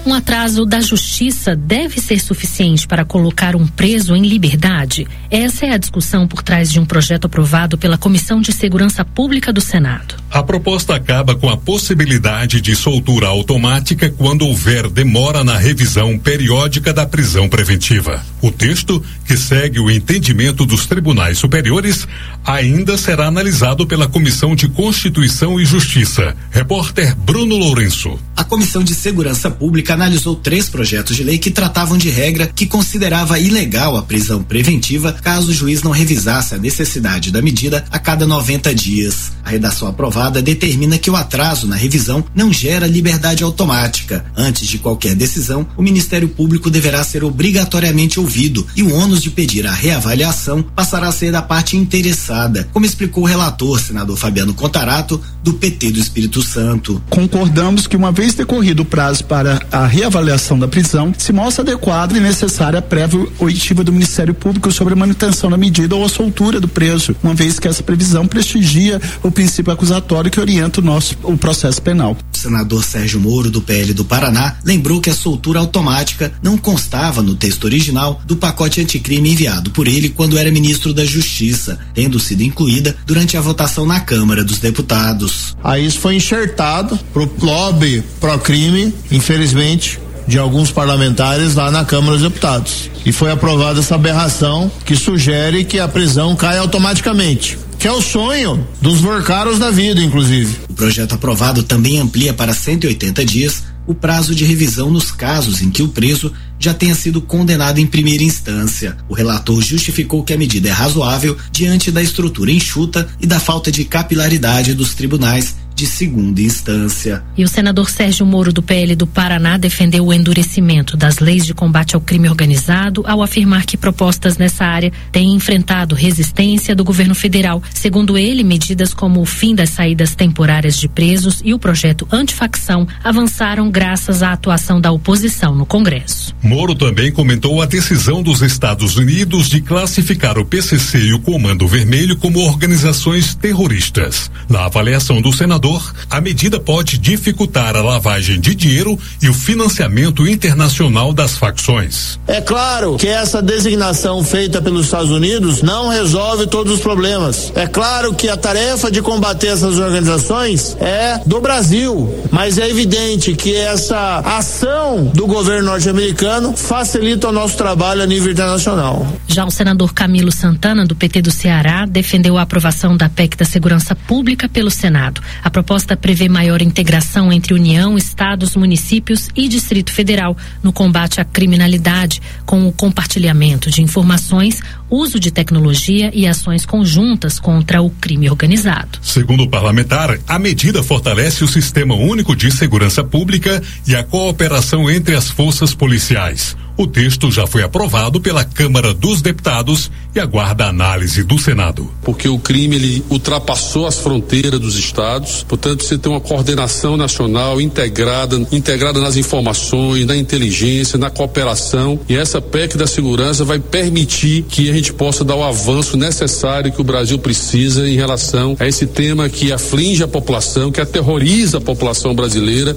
Um atraso da justiça deve ser suficiente para colocar um preso em liberdade? Essa é a discussão por trás de um projeto aprovado pela Comissão de Segurança Pública do Senado. A proposta acaba com a possibilidade de soltura automática quando houver demora na revisão periódica da prisão preventiva. O texto, que segue o entendimento dos tribunais superiores, ainda será analisado pela Comissão de Constituição e Justiça. Repórter Bruno Lourenço. A Comissão de Segurança Pública analisou 3 projetos de lei que tratavam de regra que considerava ilegal a prisão preventiva caso o juiz não revisasse a necessidade da medida a cada 90 dias. A redação aprovada determina que o atraso na revisão não gera liberdade automática. Antes de qualquer decisão, o Ministério Público deverá ser obrigatoriamente ouvido e o ônus de pedir a reavaliação passará a ser da parte interessada, como explicou o relator, senador Fabiano Contarato, do PT do Espírito Santo. Concordamos que, uma vez decorrido o prazo para a reavaliação da prisão, se mostra adequada e necessária a prévia oitiva do Ministério Público sobre a manutenção da medida ou a soltura do preso, uma vez que essa previsão prestigia o princípio acusatório que orienta o processo penal. O senador Sérgio Moro, do PL do Paraná, lembrou que a soltura automática não constava no texto original do pacote anticrime enviado por ele quando era ministro da Justiça, tendo sido incluída durante a votação na Câmara dos Deputados. Aí isso foi enxertado pro lobby pró-crime, infelizmente, de alguns parlamentares lá na Câmara dos Deputados. E foi aprovada essa aberração que sugere que a prisão caia automaticamente, que é o sonho dos worcaros da vida, inclusive. O projeto aprovado também amplia para 180 dias o prazo de revisão nos casos em que o preso já tenha sido condenado em primeira instância. O relator justificou que a medida é razoável diante da estrutura enxuta e da falta de capilaridade dos tribunais de segunda instância. E o senador Sérgio Moro, do PL do Paraná, defendeu o endurecimento das leis de combate ao crime organizado ao afirmar que propostas nessa área têm enfrentado resistência do governo federal. Segundo ele, medidas como o fim das saídas temporárias de presos e o projeto antifacção avançaram graças à atuação da oposição no Congresso. Moro também comentou a decisão dos Estados Unidos de classificar o PCC e o Comando Vermelho como organizações terroristas. Na avaliação do senador, a medida pode dificultar a lavagem de dinheiro e o financiamento internacional das facções. É claro que essa designação feita pelos Estados Unidos não resolve todos os problemas. É claro que a tarefa de combater essas organizações é do Brasil, mas é evidente que essa ação do governo norte-americano facilita o nosso trabalho a nível internacional. Já o senador Camilo Santana, do PT do Ceará, defendeu a aprovação da PEC da Segurança Pública pelo Senado. A proposta prevê maior integração entre União, Estados, municípios e Distrito Federal no combate à criminalidade, com o compartilhamento de informações, uso de tecnologia e ações conjuntas contra o crime organizado. Segundo o parlamentar, a medida fortalece o Sistema Único de Segurança Pública e a cooperação entre as forças policiais. O texto já foi aprovado pela Câmara dos Deputados e aguarda a análise do Senado. Porque o crime ele ultrapassou as fronteiras dos estados, portanto você tem uma coordenação nacional integrada nas informações, na inteligência, na cooperação, e essa PEC da segurança vai permitir que a gente possa dar o avanço necessário que o Brasil precisa em relação a esse tema que aflige a população, que aterroriza a população brasileira.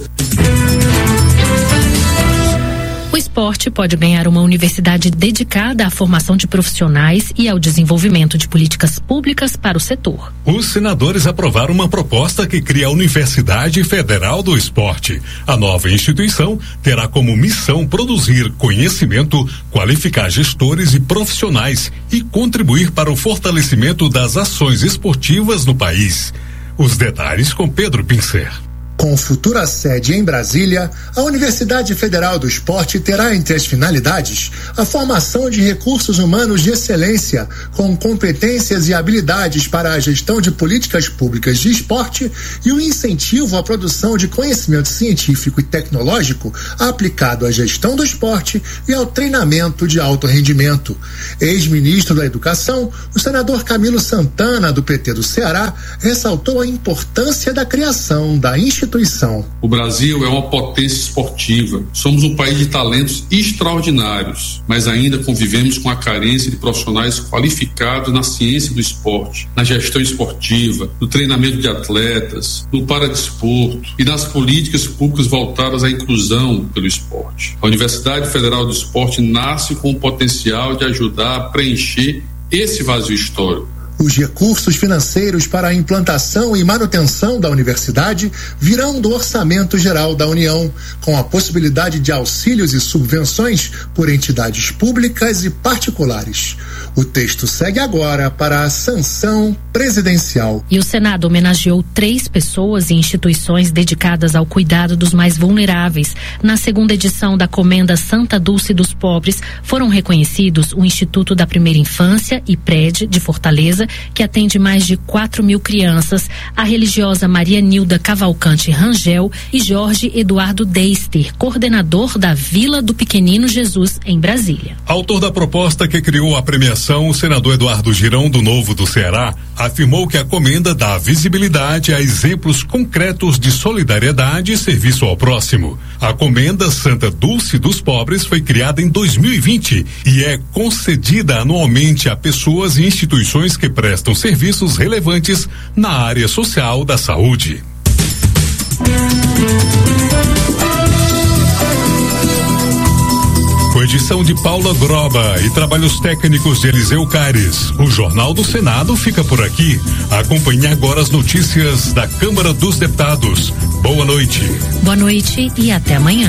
O esporte pode ganhar uma universidade dedicada à formação de profissionais e ao desenvolvimento de políticas públicas para o setor. Os senadores aprovaram uma proposta que cria a Universidade Federal do Esporte. A nova instituição terá como missão produzir conhecimento, qualificar gestores e profissionais e contribuir para o fortalecimento das ações esportivas no país. Os detalhes com Pedro Pincer. Com futura sede em Brasília, a Universidade Federal do Esporte terá entre as finalidades a formação de recursos humanos de excelência, com competências e habilidades para a gestão de políticas públicas de esporte e o incentivo à produção de conhecimento científico e tecnológico aplicado à gestão do esporte e ao treinamento de alto rendimento. Ex-ministro da Educação, o senador Camilo Santana, do PT do Ceará, ressaltou a importância da criação da instituição instituição. O Brasil é uma potência esportiva. Somos um país de talentos extraordinários, mas ainda convivemos com a carência de profissionais qualificados na ciência do esporte, na gestão esportiva, no treinamento de atletas, no paradesporto e nas políticas públicas voltadas à inclusão pelo esporte. A Universidade Federal do Esporte nasce com o potencial de ajudar a preencher esse vazio histórico. Os recursos financeiros para a implantação e manutenção da universidade virão do Orçamento Geral da União, com a possibilidade de auxílios e subvenções por entidades públicas e particulares. O texto segue agora para a sanção presidencial. E o Senado homenageou 3 pessoas e instituições dedicadas ao cuidado dos mais vulneráveis. Na segunda edição da Comenda Santa Dulce dos Pobres, foram reconhecidos o Instituto da Primeira Infância, IPRED, de Fortaleza, que atende mais de 4.000 crianças, a religiosa Maria Nilda Cavalcante Rangel e Jorge Eduardo Deister, coordenador da Vila do Pequenino Jesus, em Brasília. Autor da proposta que criou a premiação, o senador Eduardo Girão, do Novo do Ceará, afirmou que a comenda dá visibilidade a exemplos concretos de solidariedade e serviço ao próximo. A Comenda Santa Dulce dos Pobres foi criada em 2020 e é concedida anualmente a pessoas e instituições que prestam serviços relevantes na área social da saúde. Com edição de Paula Groba e trabalhos técnicos de Eliseu Caires, o Jornal do Senado fica por aqui. Acompanhe agora as notícias da Câmara dos Deputados. Boa noite. Boa noite e até amanhã.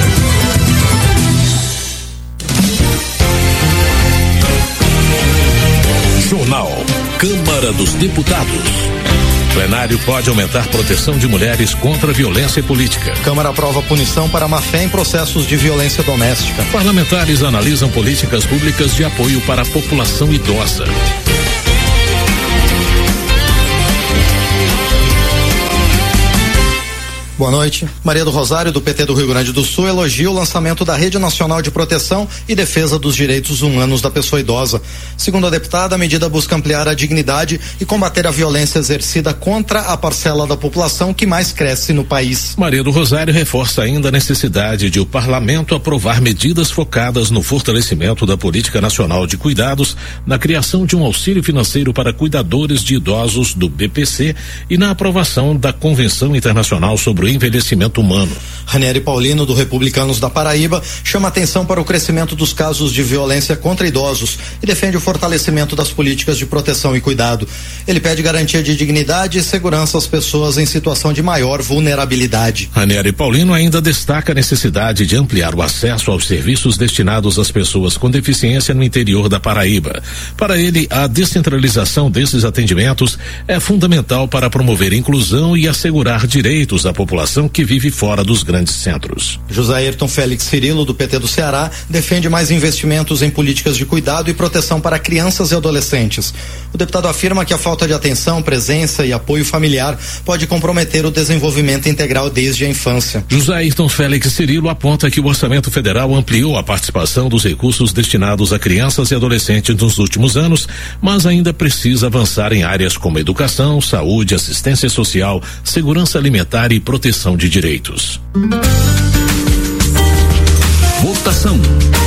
Jornal Câmara dos Deputados. Plenário pode aumentar proteção de mulheres contra violência política. Câmara aprova punição para má-fé em processos de violência doméstica. Parlamentares analisam políticas públicas de apoio para a população idosa. Boa noite. Maria do Rosário, do PT do Rio Grande do Sul, elogia o lançamento da Rede Nacional de Proteção e Defesa dos Direitos Humanos da Pessoa Idosa. Segundo a deputada, a medida busca ampliar a dignidade e combater a violência exercida contra a parcela da população que mais cresce no país. Maria do Rosário reforça ainda a necessidade de o parlamento aprovar medidas focadas no fortalecimento da Política Nacional de Cuidados, na criação de um auxílio financeiro para cuidadores de idosos do BPC e na aprovação da Convenção Internacional sobre o Envelhecimento Humano. Ranieri Paulino, do Republicanos da Paraíba, chama atenção para o crescimento dos casos de violência contra idosos e defende o fortalecimento das políticas de proteção e cuidado. Ele pede garantia de dignidade e segurança às pessoas em situação de maior vulnerabilidade. Ranieri Paulino ainda destaca a necessidade de ampliar o acesso aos serviços destinados às pessoas com deficiência no interior da Paraíba. Para ele, a descentralização desses atendimentos é fundamental para promover inclusão e assegurar direitos à população que vive fora dos grandes centros. José Ayrton Félix Cirilo, do PT do Ceará, defende mais investimentos em políticas de cuidado e proteção para crianças e adolescentes. O deputado afirma que a falta de atenção, presença e apoio familiar pode comprometer o desenvolvimento integral desde a infância. José Ayrton Félix Cirilo aponta que o orçamento federal ampliou a participação dos recursos destinados a crianças e adolescentes nos últimos anos, mas ainda precisa avançar em áreas como educação, saúde, assistência social, segurança alimentar e proteção de direitos. Votação.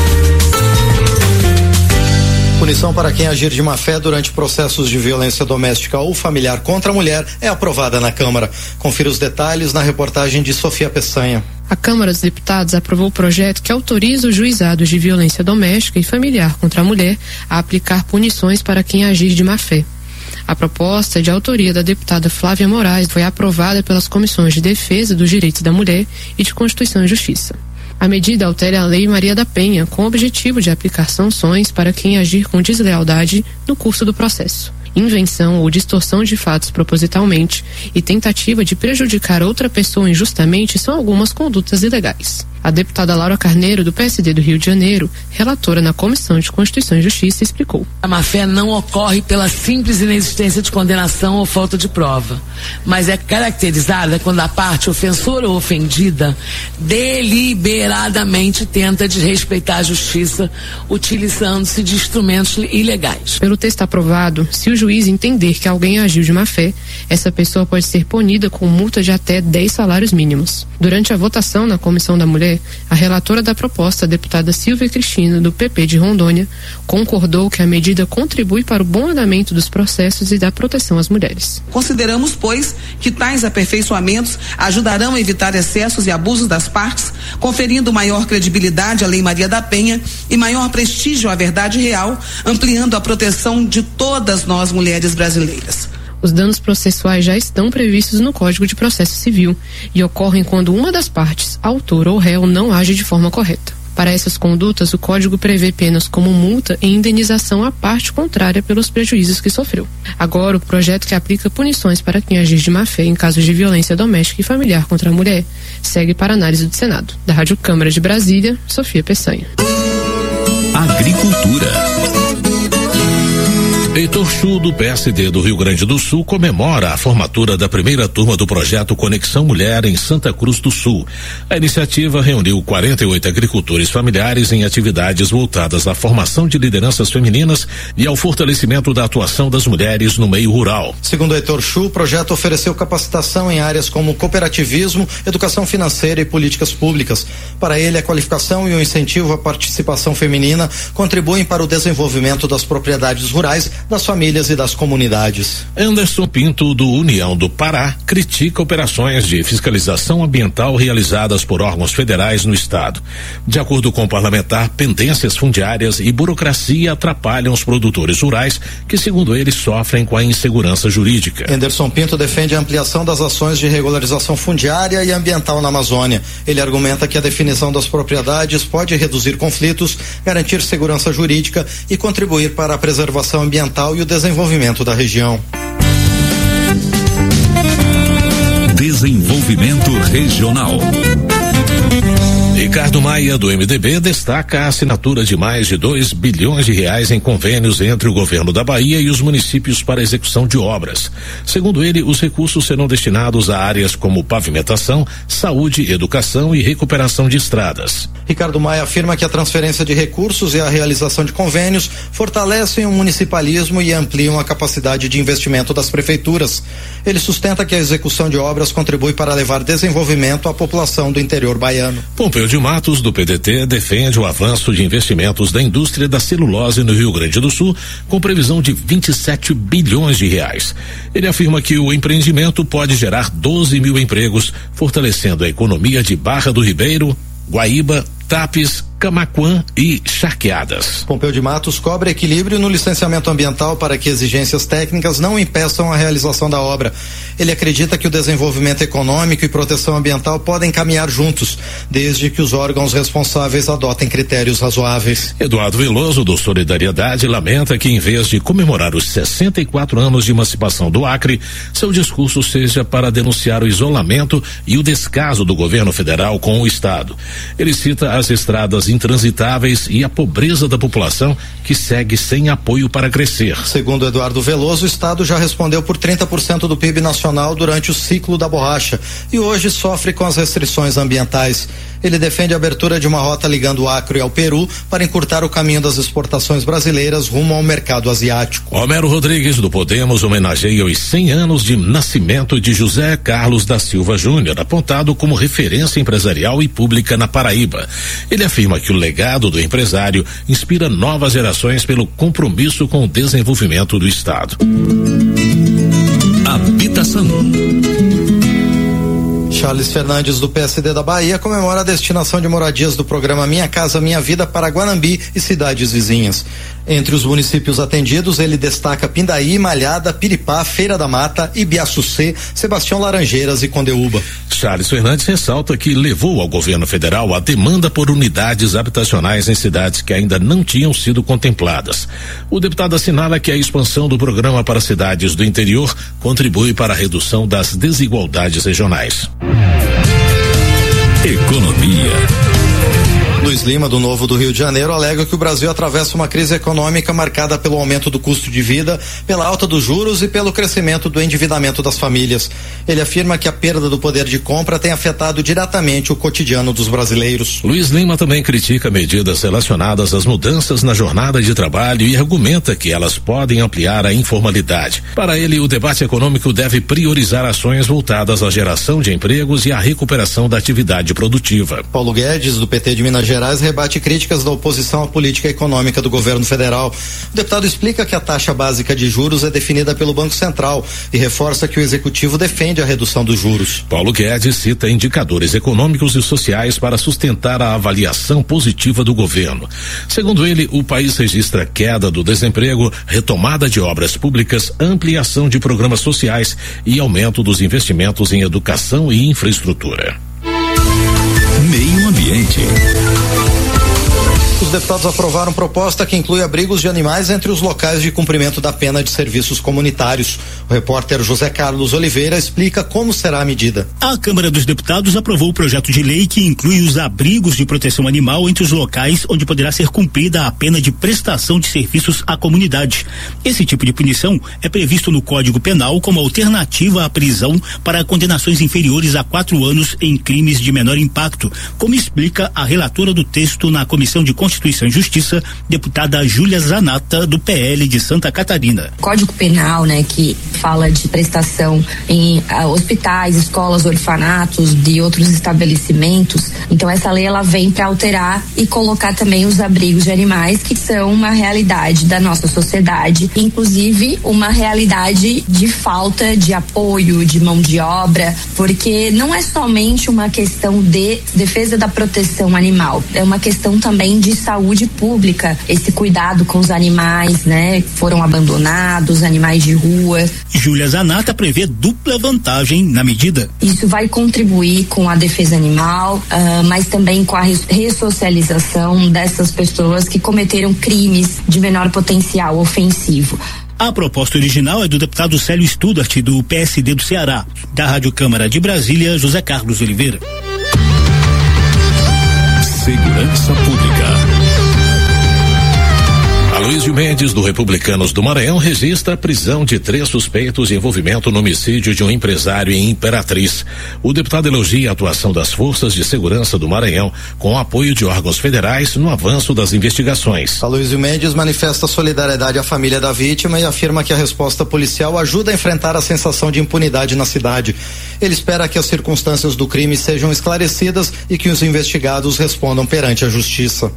Punição para quem agir de má-fé durante processos de violência doméstica ou familiar contra a mulher é aprovada na Câmara. Confira os detalhes na reportagem de Sofia Peçanha. A Câmara dos Deputados aprovou o projeto que autoriza os juizados de violência doméstica e familiar contra a mulher a aplicar punições para quem agir de má-fé. A proposta, de autoria da deputada Flávia Moraes, foi aprovada pelas comissões de Defesa dos Direitos da Mulher e de Constituição e Justiça. A medida altera a Lei Maria da Penha, com o objetivo de aplicar sanções para quem agir com deslealdade no curso do processo, invenção ou distorção de fatos propositalmente e tentativa de prejudicar outra pessoa injustamente são algumas condutas ilegais. A deputada Laura Carneiro, do PSD do Rio de Janeiro, relatora na Comissão de Constituição e Justiça, explicou. A má-fé não ocorre pela simples inexistência de condenação ou falta de prova, mas é caracterizada quando a parte ofensora ou ofendida deliberadamente tenta desrespeitar a justiça utilizando-se de instrumentos ilegais. Pelo texto aprovado, se o juiz juiz entender que alguém agiu de má fé, essa pessoa pode ser punida com multa de até 10 salários mínimos. Durante a votação na Comissão da Mulher, a relatora da proposta, a deputada Silvia Cristina, do PP de Rondônia, concordou que a medida contribui para o bom andamento dos processos e da proteção às mulheres. Consideramos, pois, que tais aperfeiçoamentos ajudarão a evitar excessos e abusos das partes, conferindo maior credibilidade à Lei Maria da Penha e maior prestígio à verdade real, ampliando a proteção de todas nós mulheres brasileiras. Os danos processuais já estão previstos no Código de Processo Civil e ocorrem quando uma das partes, autor ou réu, não age de forma correta. Para essas condutas, o Código prevê penas como multa e indenização à parte contrária pelos prejuízos que sofreu. Agora, o projeto que aplica punições para quem agir de má-fé em casos de violência doméstica e familiar contra a mulher segue para análise do Senado. Da Rádio Câmara de Brasília, Sofia Peçanha. Agricultura. Heitor Chu, do PSD do Rio Grande do Sul, comemora a formatura da primeira turma do projeto Conexão Mulher em Santa Cruz do Sul. A iniciativa reuniu 48 agricultores familiares em atividades voltadas à formação de lideranças femininas e ao fortalecimento da atuação das mulheres no meio rural. Segundo Heitor Chu, o projeto ofereceu capacitação em áreas como cooperativismo, educação financeira e políticas públicas. Para ele, a qualificação e o incentivo à participação feminina contribuem para o desenvolvimento das propriedades rurais, das famílias e das comunidades. Anderson Pinto, do União do Pará, critica operações de fiscalização ambiental realizadas por órgãos federais no estado. De acordo com o parlamentar, pendências fundiárias e burocracia atrapalham os produtores rurais, que, segundo ele, sofrem com a insegurança jurídica. Anderson Pinto defende a ampliação das ações de regularização fundiária e ambiental na Amazônia. Ele argumenta que a definição das propriedades pode reduzir conflitos, garantir segurança jurídica e contribuir para a preservação ambiental e o desenvolvimento da região. Desenvolvimento regional. Ricardo Maia, do MDB, destaca a assinatura de mais de 2 bilhões de reais em convênios entre o governo da Bahia e os municípios para execução de obras. Segundo ele, os recursos serão destinados a áreas como pavimentação, saúde, educação e recuperação de estradas. Ricardo Maia afirma que a transferência de recursos e a realização de convênios fortalecem o municipalismo e ampliam a capacidade de investimento das prefeituras. Ele sustenta que a execução de obras contribui para levar desenvolvimento à população do interior baiano. Pompeu de Matos, do PDT, defende o avanço de investimentos da indústria da celulose no Rio Grande do Sul, com previsão de 27 bilhões de reais. Ele afirma que o empreendimento pode gerar 12 mil empregos, fortalecendo a economia de Barra do Ribeiro, Guaíba, Tapes, Camaquã e Charqueadas. Pompeu de Matos cobra equilíbrio no licenciamento ambiental para que exigências técnicas não impeçam a realização da obra. Ele acredita que o desenvolvimento econômico e proteção ambiental podem caminhar juntos, desde que os órgãos responsáveis adotem critérios razoáveis. Eduardo Veloso, do Solidariedade, lamenta que, em vez de comemorar os 64 anos de emancipação do Acre, seu discurso seja para denunciar o isolamento e o descaso do governo federal com o estado. Ele cita as estradas intransitáveis e a pobreza da população, que segue sem apoio para crescer. Segundo Eduardo Veloso, o estado já respondeu por 30% do PIB nacional durante o ciclo da borracha e hoje sofre com as restrições ambientais. Ele defende a abertura de uma rota ligando o Acre ao Peru para encurtar o caminho das exportações brasileiras rumo ao mercado asiático. Homero Rodrigues, do Podemos, homenageia os 100 anos de nascimento de José Carlos da Silva Júnior, apontado como referência empresarial e pública na Paraíba. Ele afirma que o legado do empresário inspira novas gerações pelo compromisso com o desenvolvimento do estado. Habitação. Charles Fernandes, do PSD da Bahia, comemora a destinação de moradias do programa Minha Casa Minha Vida para Guanambi e cidades vizinhas. Entre os municípios atendidos, ele destaca Pindaí, Malhada, Piripá, Feira da Mata, Ibiaçucê, Sebastião Laranjeiras e Condeúba. Charles Fernandes ressalta que levou ao governo federal a demanda por unidades habitacionais em cidades que ainda não tinham sido contempladas. O deputado assinala que a expansão do programa para cidades do interior contribui para a redução das desigualdades regionais. Economia. Luiz Lima, do Novo do Rio de Janeiro, alega que o Brasil atravessa uma crise econômica marcada pelo aumento do custo de vida, pela alta dos juros e pelo crescimento do endividamento das famílias. Ele afirma que a perda do poder de compra tem afetado diretamente o cotidiano dos brasileiros. Luiz Lima também critica medidas relacionadas às mudanças na jornada de trabalho e argumenta que elas podem ampliar a informalidade. Para ele, o debate econômico deve priorizar ações voltadas à geração de empregos e à recuperação da atividade produtiva. Paulo Guedes, do PT de Minas Gerais, rebate críticas da oposição à política econômica do governo federal. O deputado explica que a taxa básica de juros é definida pelo Banco Central e reforça que o executivo defende a redução dos juros. Paulo Guedes cita indicadores econômicos e sociais para sustentar a avaliação positiva do governo. Segundo ele, o país registra queda do desemprego, retomada de obras públicas, ampliação de programas sociais e aumento dos investimentos em educação e infraestrutura. Meio Ambiente. Os deputados aprovaram proposta que inclui abrigos de animais entre os locais de cumprimento da pena de serviços comunitários. O repórter José Carlos Oliveira explica como será a medida. A Câmara dos Deputados aprovou o projeto de lei que inclui os abrigos de proteção animal entre os locais onde poderá ser cumprida a pena de prestação de serviços à comunidade. Esse tipo de punição é previsto no Código Penal como alternativa à prisão para condenações inferiores a 4 anos em crimes de menor impacto, como explica a relatora do texto na Comissão de Constituição e Justiça, deputada Júlia Zanata, do PL de Santa Catarina. Código Penal, que fala de prestação em hospitais, escolas, orfanatos e outros estabelecimentos. Então essa lei ela vem para alterar e colocar também os abrigos de animais, que são uma realidade da nossa sociedade, inclusive uma realidade de falta de apoio, de mão de obra, porque não é somente uma questão de defesa da proteção animal, é uma questão também de saúde pública, esse cuidado com os animais, foram abandonados, animais de rua. Júlia Zanata prevê dupla vantagem na medida. Isso vai contribuir com a defesa animal, mas também com a ressocialização dessas pessoas que cometeram crimes de menor potencial ofensivo. A proposta original é do deputado Célio Studart, do PSD do Ceará. Da Rádio Câmara de Brasília, José Carlos Oliveira. Segurança Pública. Aloysio Mendes, do Republicanos do Maranhão, registra a prisão de 3 suspeitos de envolvimento no homicídio de um empresário em Imperatriz. O deputado elogia a atuação das forças de segurança do Maranhão, com o apoio de órgãos federais no avanço das investigações. Aloysio Mendes manifesta solidariedade à família da vítima e afirma que a resposta policial ajuda a enfrentar a sensação de impunidade na cidade. Ele espera que as circunstâncias do crime sejam esclarecidas e que os investigados respondam perante a justiça.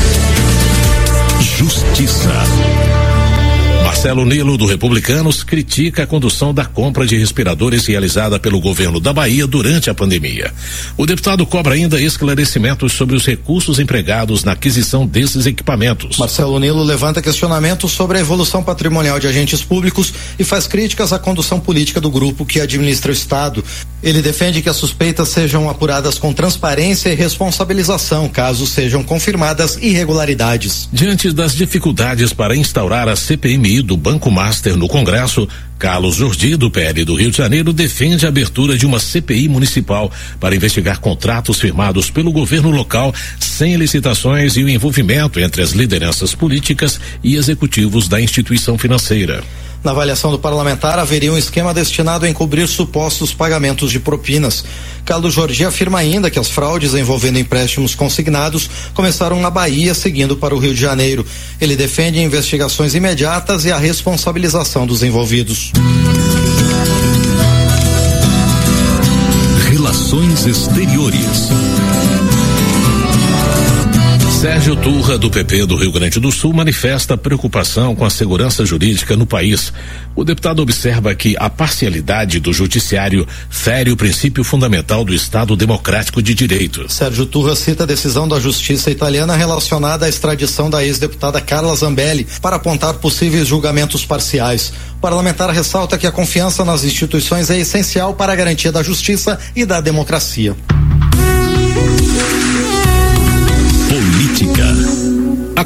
Justiça. Marcelo Nilo, do Republicanos, critica a condução da compra de respiradores realizada pelo governo da Bahia durante a pandemia. O deputado cobra ainda esclarecimentos sobre os recursos empregados na aquisição desses equipamentos. Marcelo Nilo levanta questionamentos sobre a evolução patrimonial de agentes públicos e faz críticas à condução política do grupo que administra o Estado. Ele defende que as suspeitas sejam apuradas com transparência e responsabilização, caso sejam confirmadas irregularidades. Diante das dificuldades para instaurar a CPMI do Banco Master no Congresso, Carlos Jordi, do PL do Rio de Janeiro, defende a abertura de uma CPI municipal para investigar contratos firmados pelo governo local sem licitações e o envolvimento entre as lideranças políticas e executivos da instituição financeira. Na avaliação do parlamentar, haveria um esquema destinado a encobrir supostos pagamentos de propinas. Carlos Jordi afirma ainda que as fraudes envolvendo empréstimos consignados começaram na Bahia, seguindo para o Rio de Janeiro. Ele defende investigações imediatas e a responsabilização dos envolvidos. Relações Exteriores. Sérgio Turra, do PP do Rio Grande do Sul, manifesta preocupação com a segurança jurídica no país. O deputado observa que a parcialidade do judiciário fere o princípio fundamental do Estado democrático de direito. Sérgio Turra cita a decisão da justiça italiana relacionada à extradição da ex-deputada Carla Zambelli para apontar possíveis julgamentos parciais. O parlamentar ressalta que a confiança nas instituições é essencial para a garantia da justiça e da democracia. A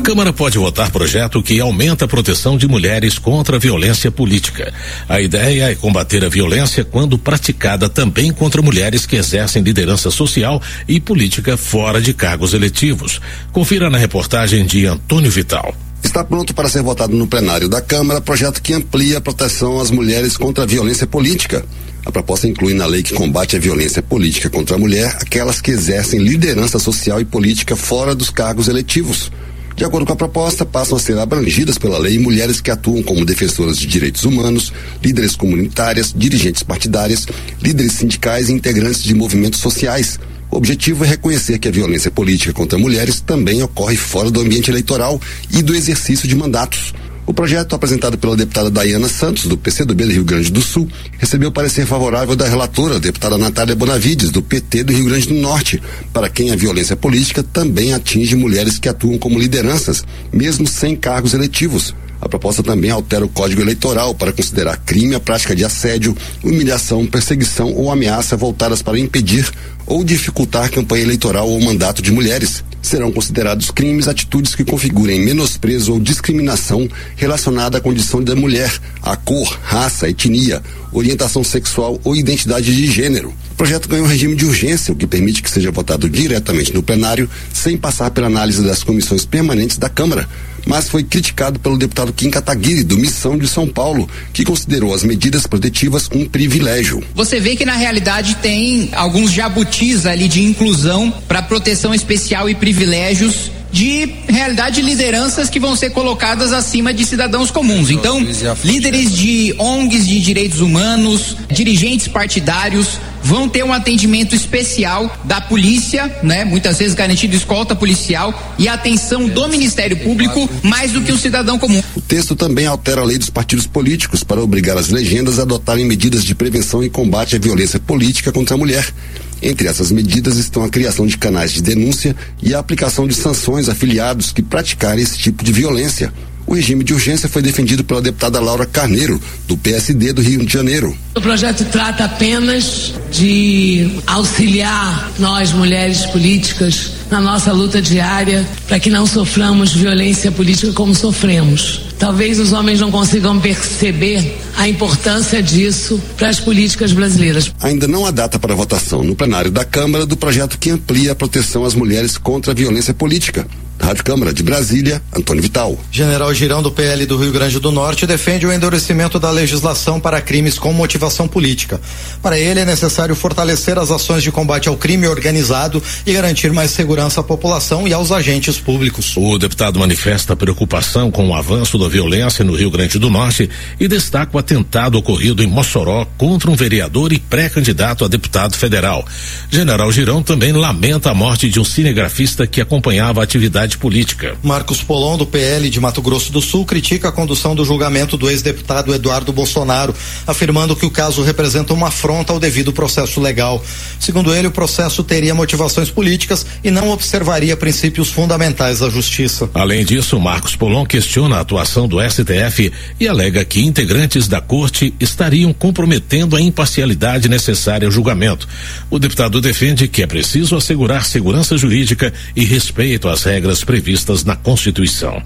Câmara pode votar projeto que aumenta a proteção de mulheres contra a violência política. A ideia é combater a violência quando praticada também contra mulheres que exercem liderança social e política fora de cargos eletivos. Confira na reportagem de Antônio Vital. Está pronto para ser votado no plenário da Câmara projeto que amplia a proteção às mulheres contra a violência política. A proposta inclui na lei que combate a violência política contra a mulher aquelas que exercem liderança social e política fora dos cargos eletivos. De acordo com a proposta, passam a ser abrangidas pela lei mulheres que atuam como defensoras de direitos humanos, líderes comunitárias, dirigentes partidárias, líderes sindicais e integrantes de movimentos sociais. O objetivo é reconhecer que a violência política contra mulheres também ocorre fora do ambiente eleitoral e do exercício de mandatos. O projeto, apresentado pela deputada Daiana Santos, do PCdoB do Rio Grande do Sul, recebeu parecer favorável da relatora, a deputada Natália Bonavides, do PT do Rio Grande do Norte, para quem a violência política também atinge mulheres que atuam como lideranças, mesmo sem cargos eletivos. A proposta também altera o Código Eleitoral para considerar crime a prática de assédio, humilhação, perseguição ou ameaça voltadas para impedir ou dificultar campanha eleitoral ou mandato de mulheres. Serão considerados crimes atitudes que configurem menosprezo ou discriminação relacionada à condição da mulher, à cor, raça, etnia, orientação sexual ou identidade de gênero. O projeto ganhou um regime de urgência, o que permite que seja votado diretamente no plenário, sem passar pela análise das comissões permanentes da Câmara. Mas foi criticado pelo deputado Kim Kataguiri, do Missão de São Paulo, que considerou as medidas protetivas um privilégio. Você vê que na realidade tem alguns jabutis ali de inclusão para proteção especial e privilégios de realidade lideranças que vão ser colocadas acima de cidadãos comuns. Então, líderes de ONGs de direitos humanos, dirigentes partidários vão ter um atendimento especial da polícia, né? Muitas vezes garantido escolta policial e atenção do Ministério Público mais do que o cidadão comum. O texto também altera a lei dos partidos políticos para obrigar as legendas a adotarem medidas de prevenção e combate à violência política contra a mulher. Entre essas medidas estão a criação de canais de denúncia e a aplicação de sanções a afiliados que praticarem esse tipo de violência. O regime de urgência foi defendido pela deputada Laura Carneiro, do PSD do Rio de Janeiro. O projeto trata apenas de auxiliar nós, mulheres políticas, na nossa luta diária para que não soframos violência política como sofremos. Talvez os homens não consigam perceber a importância disso para as políticas brasileiras. Ainda não há data para votação no plenário da Câmara do projeto que amplia a proteção às mulheres contra a violência política. Rádio Câmara de Brasília, Antônio Vital. General Girão, do PL do Rio Grande do Norte, defende o endurecimento da legislação para crimes com motivação política. Para ele, é necessário fortalecer as ações de combate ao crime organizado e garantir mais segurança à população e aos agentes públicos. O deputado manifesta preocupação com o avanço da violência no Rio Grande do Norte e destaca o atentado ocorrido em Mossoró contra um vereador e pré-candidato a deputado federal. General Girão também lamenta a morte de um cinegrafista que acompanhava a atividade política. Marcos Polon, do PL de Mato Grosso do Sul, critica a condução do julgamento do ex-deputado Eduardo Bolsonaro, afirmando que o caso representa uma afronta ao devido processo legal. Segundo ele, o processo teria motivações políticas e não observaria princípios fundamentais da justiça. Além disso, Marcos Polon questiona a atuação do STF e alega que integrantes da corte estariam comprometendo a imparcialidade necessária ao julgamento. O deputado defende que é preciso assegurar segurança jurídica e respeito às regras previstas na Constituição.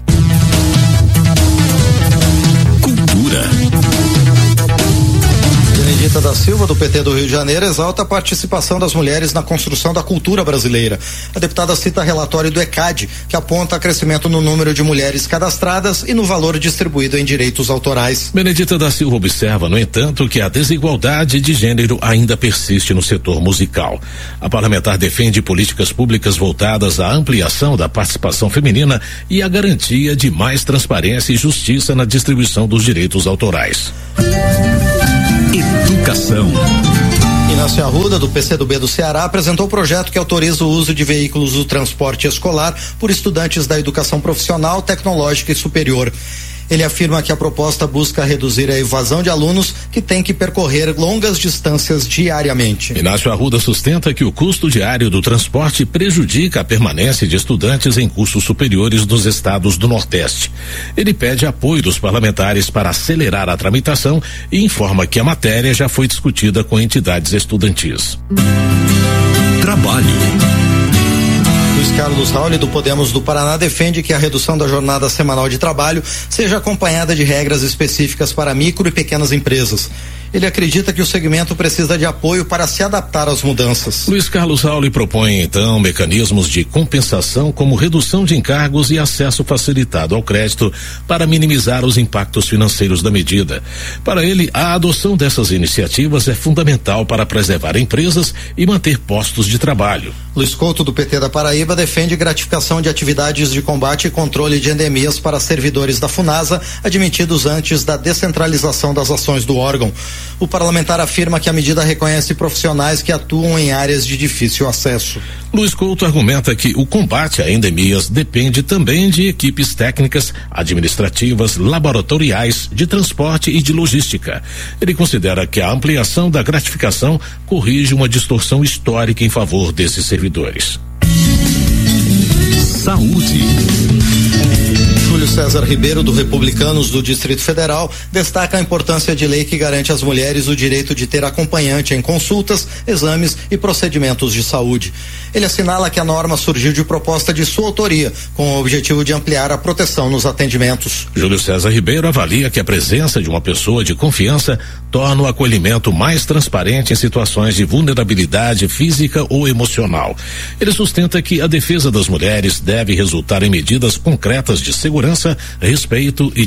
Cultura. Benedita da Silva, do PT do Rio de Janeiro, exalta a participação das mulheres na construção da cultura brasileira. A deputada cita relatório do ECAD, que aponta crescimento no número de mulheres cadastradas e no valor distribuído em direitos autorais. Benedita da Silva observa, no entanto, que a desigualdade de gênero ainda persiste no setor musical. A parlamentar defende políticas públicas voltadas à ampliação da participação feminina e à garantia de mais transparência e justiça na distribuição dos direitos autorais. Educação. Inácio Arruda, do PCdoB do Ceará, apresentou o projeto que autoriza o uso de veículos do transporte escolar por estudantes da educação profissional, tecnológica e superior. Ele afirma que a proposta busca reduzir a evasão de alunos que têm que percorrer longas distâncias diariamente. Inácio Arruda sustenta que o custo diário do transporte prejudica a permanência de estudantes em cursos superiores dos estados do Nordeste. Ele pede apoio dos parlamentares para acelerar a tramitação e informa que a matéria já foi discutida com entidades estudantis. Trabalho. Luiz Carlos Rauli, do Podemos do Paraná, defende que a redução da jornada semanal de trabalho seja acompanhada de regras específicas para micro e pequenas empresas. Ele acredita que o segmento precisa de apoio para se adaptar às mudanças. Luiz Carlos Rauli propõe, então, mecanismos de compensação como redução de encargos e acesso facilitado ao crédito para minimizar os impactos financeiros da medida. Para ele, a adoção dessas iniciativas é fundamental para preservar empresas e manter postos de trabalho. Luiz Couto, do PT da Paraíba, defende gratificação de atividades de combate e controle de endemias para servidores da Funasa, admitidos antes da descentralização das ações do órgão. O parlamentar afirma que a medida reconhece profissionais que atuam em áreas de difícil acesso. Luiz Couto argumenta que o combate a endemias depende também de equipes técnicas, administrativas, laboratoriais, de transporte e de logística. Ele considera que a ampliação da gratificação corrige uma distorção histórica em favor desses servidores. Saúde. Júlio César Ribeiro, do Republicanos do Distrito Federal, destaca a importância de lei que garante às mulheres o direito de ter acompanhante em consultas, exames e procedimentos de saúde. Ele assinala que a norma surgiu de proposta de sua autoria, com o objetivo de ampliar a proteção nos atendimentos. Júlio César Ribeiro avalia que a presença de uma pessoa de confiança torna o acolhimento mais transparente em situações de vulnerabilidade física ou emocional. Ele sustenta que a defesa das mulheres deve resultar em medidas concretas de segurança, respeito e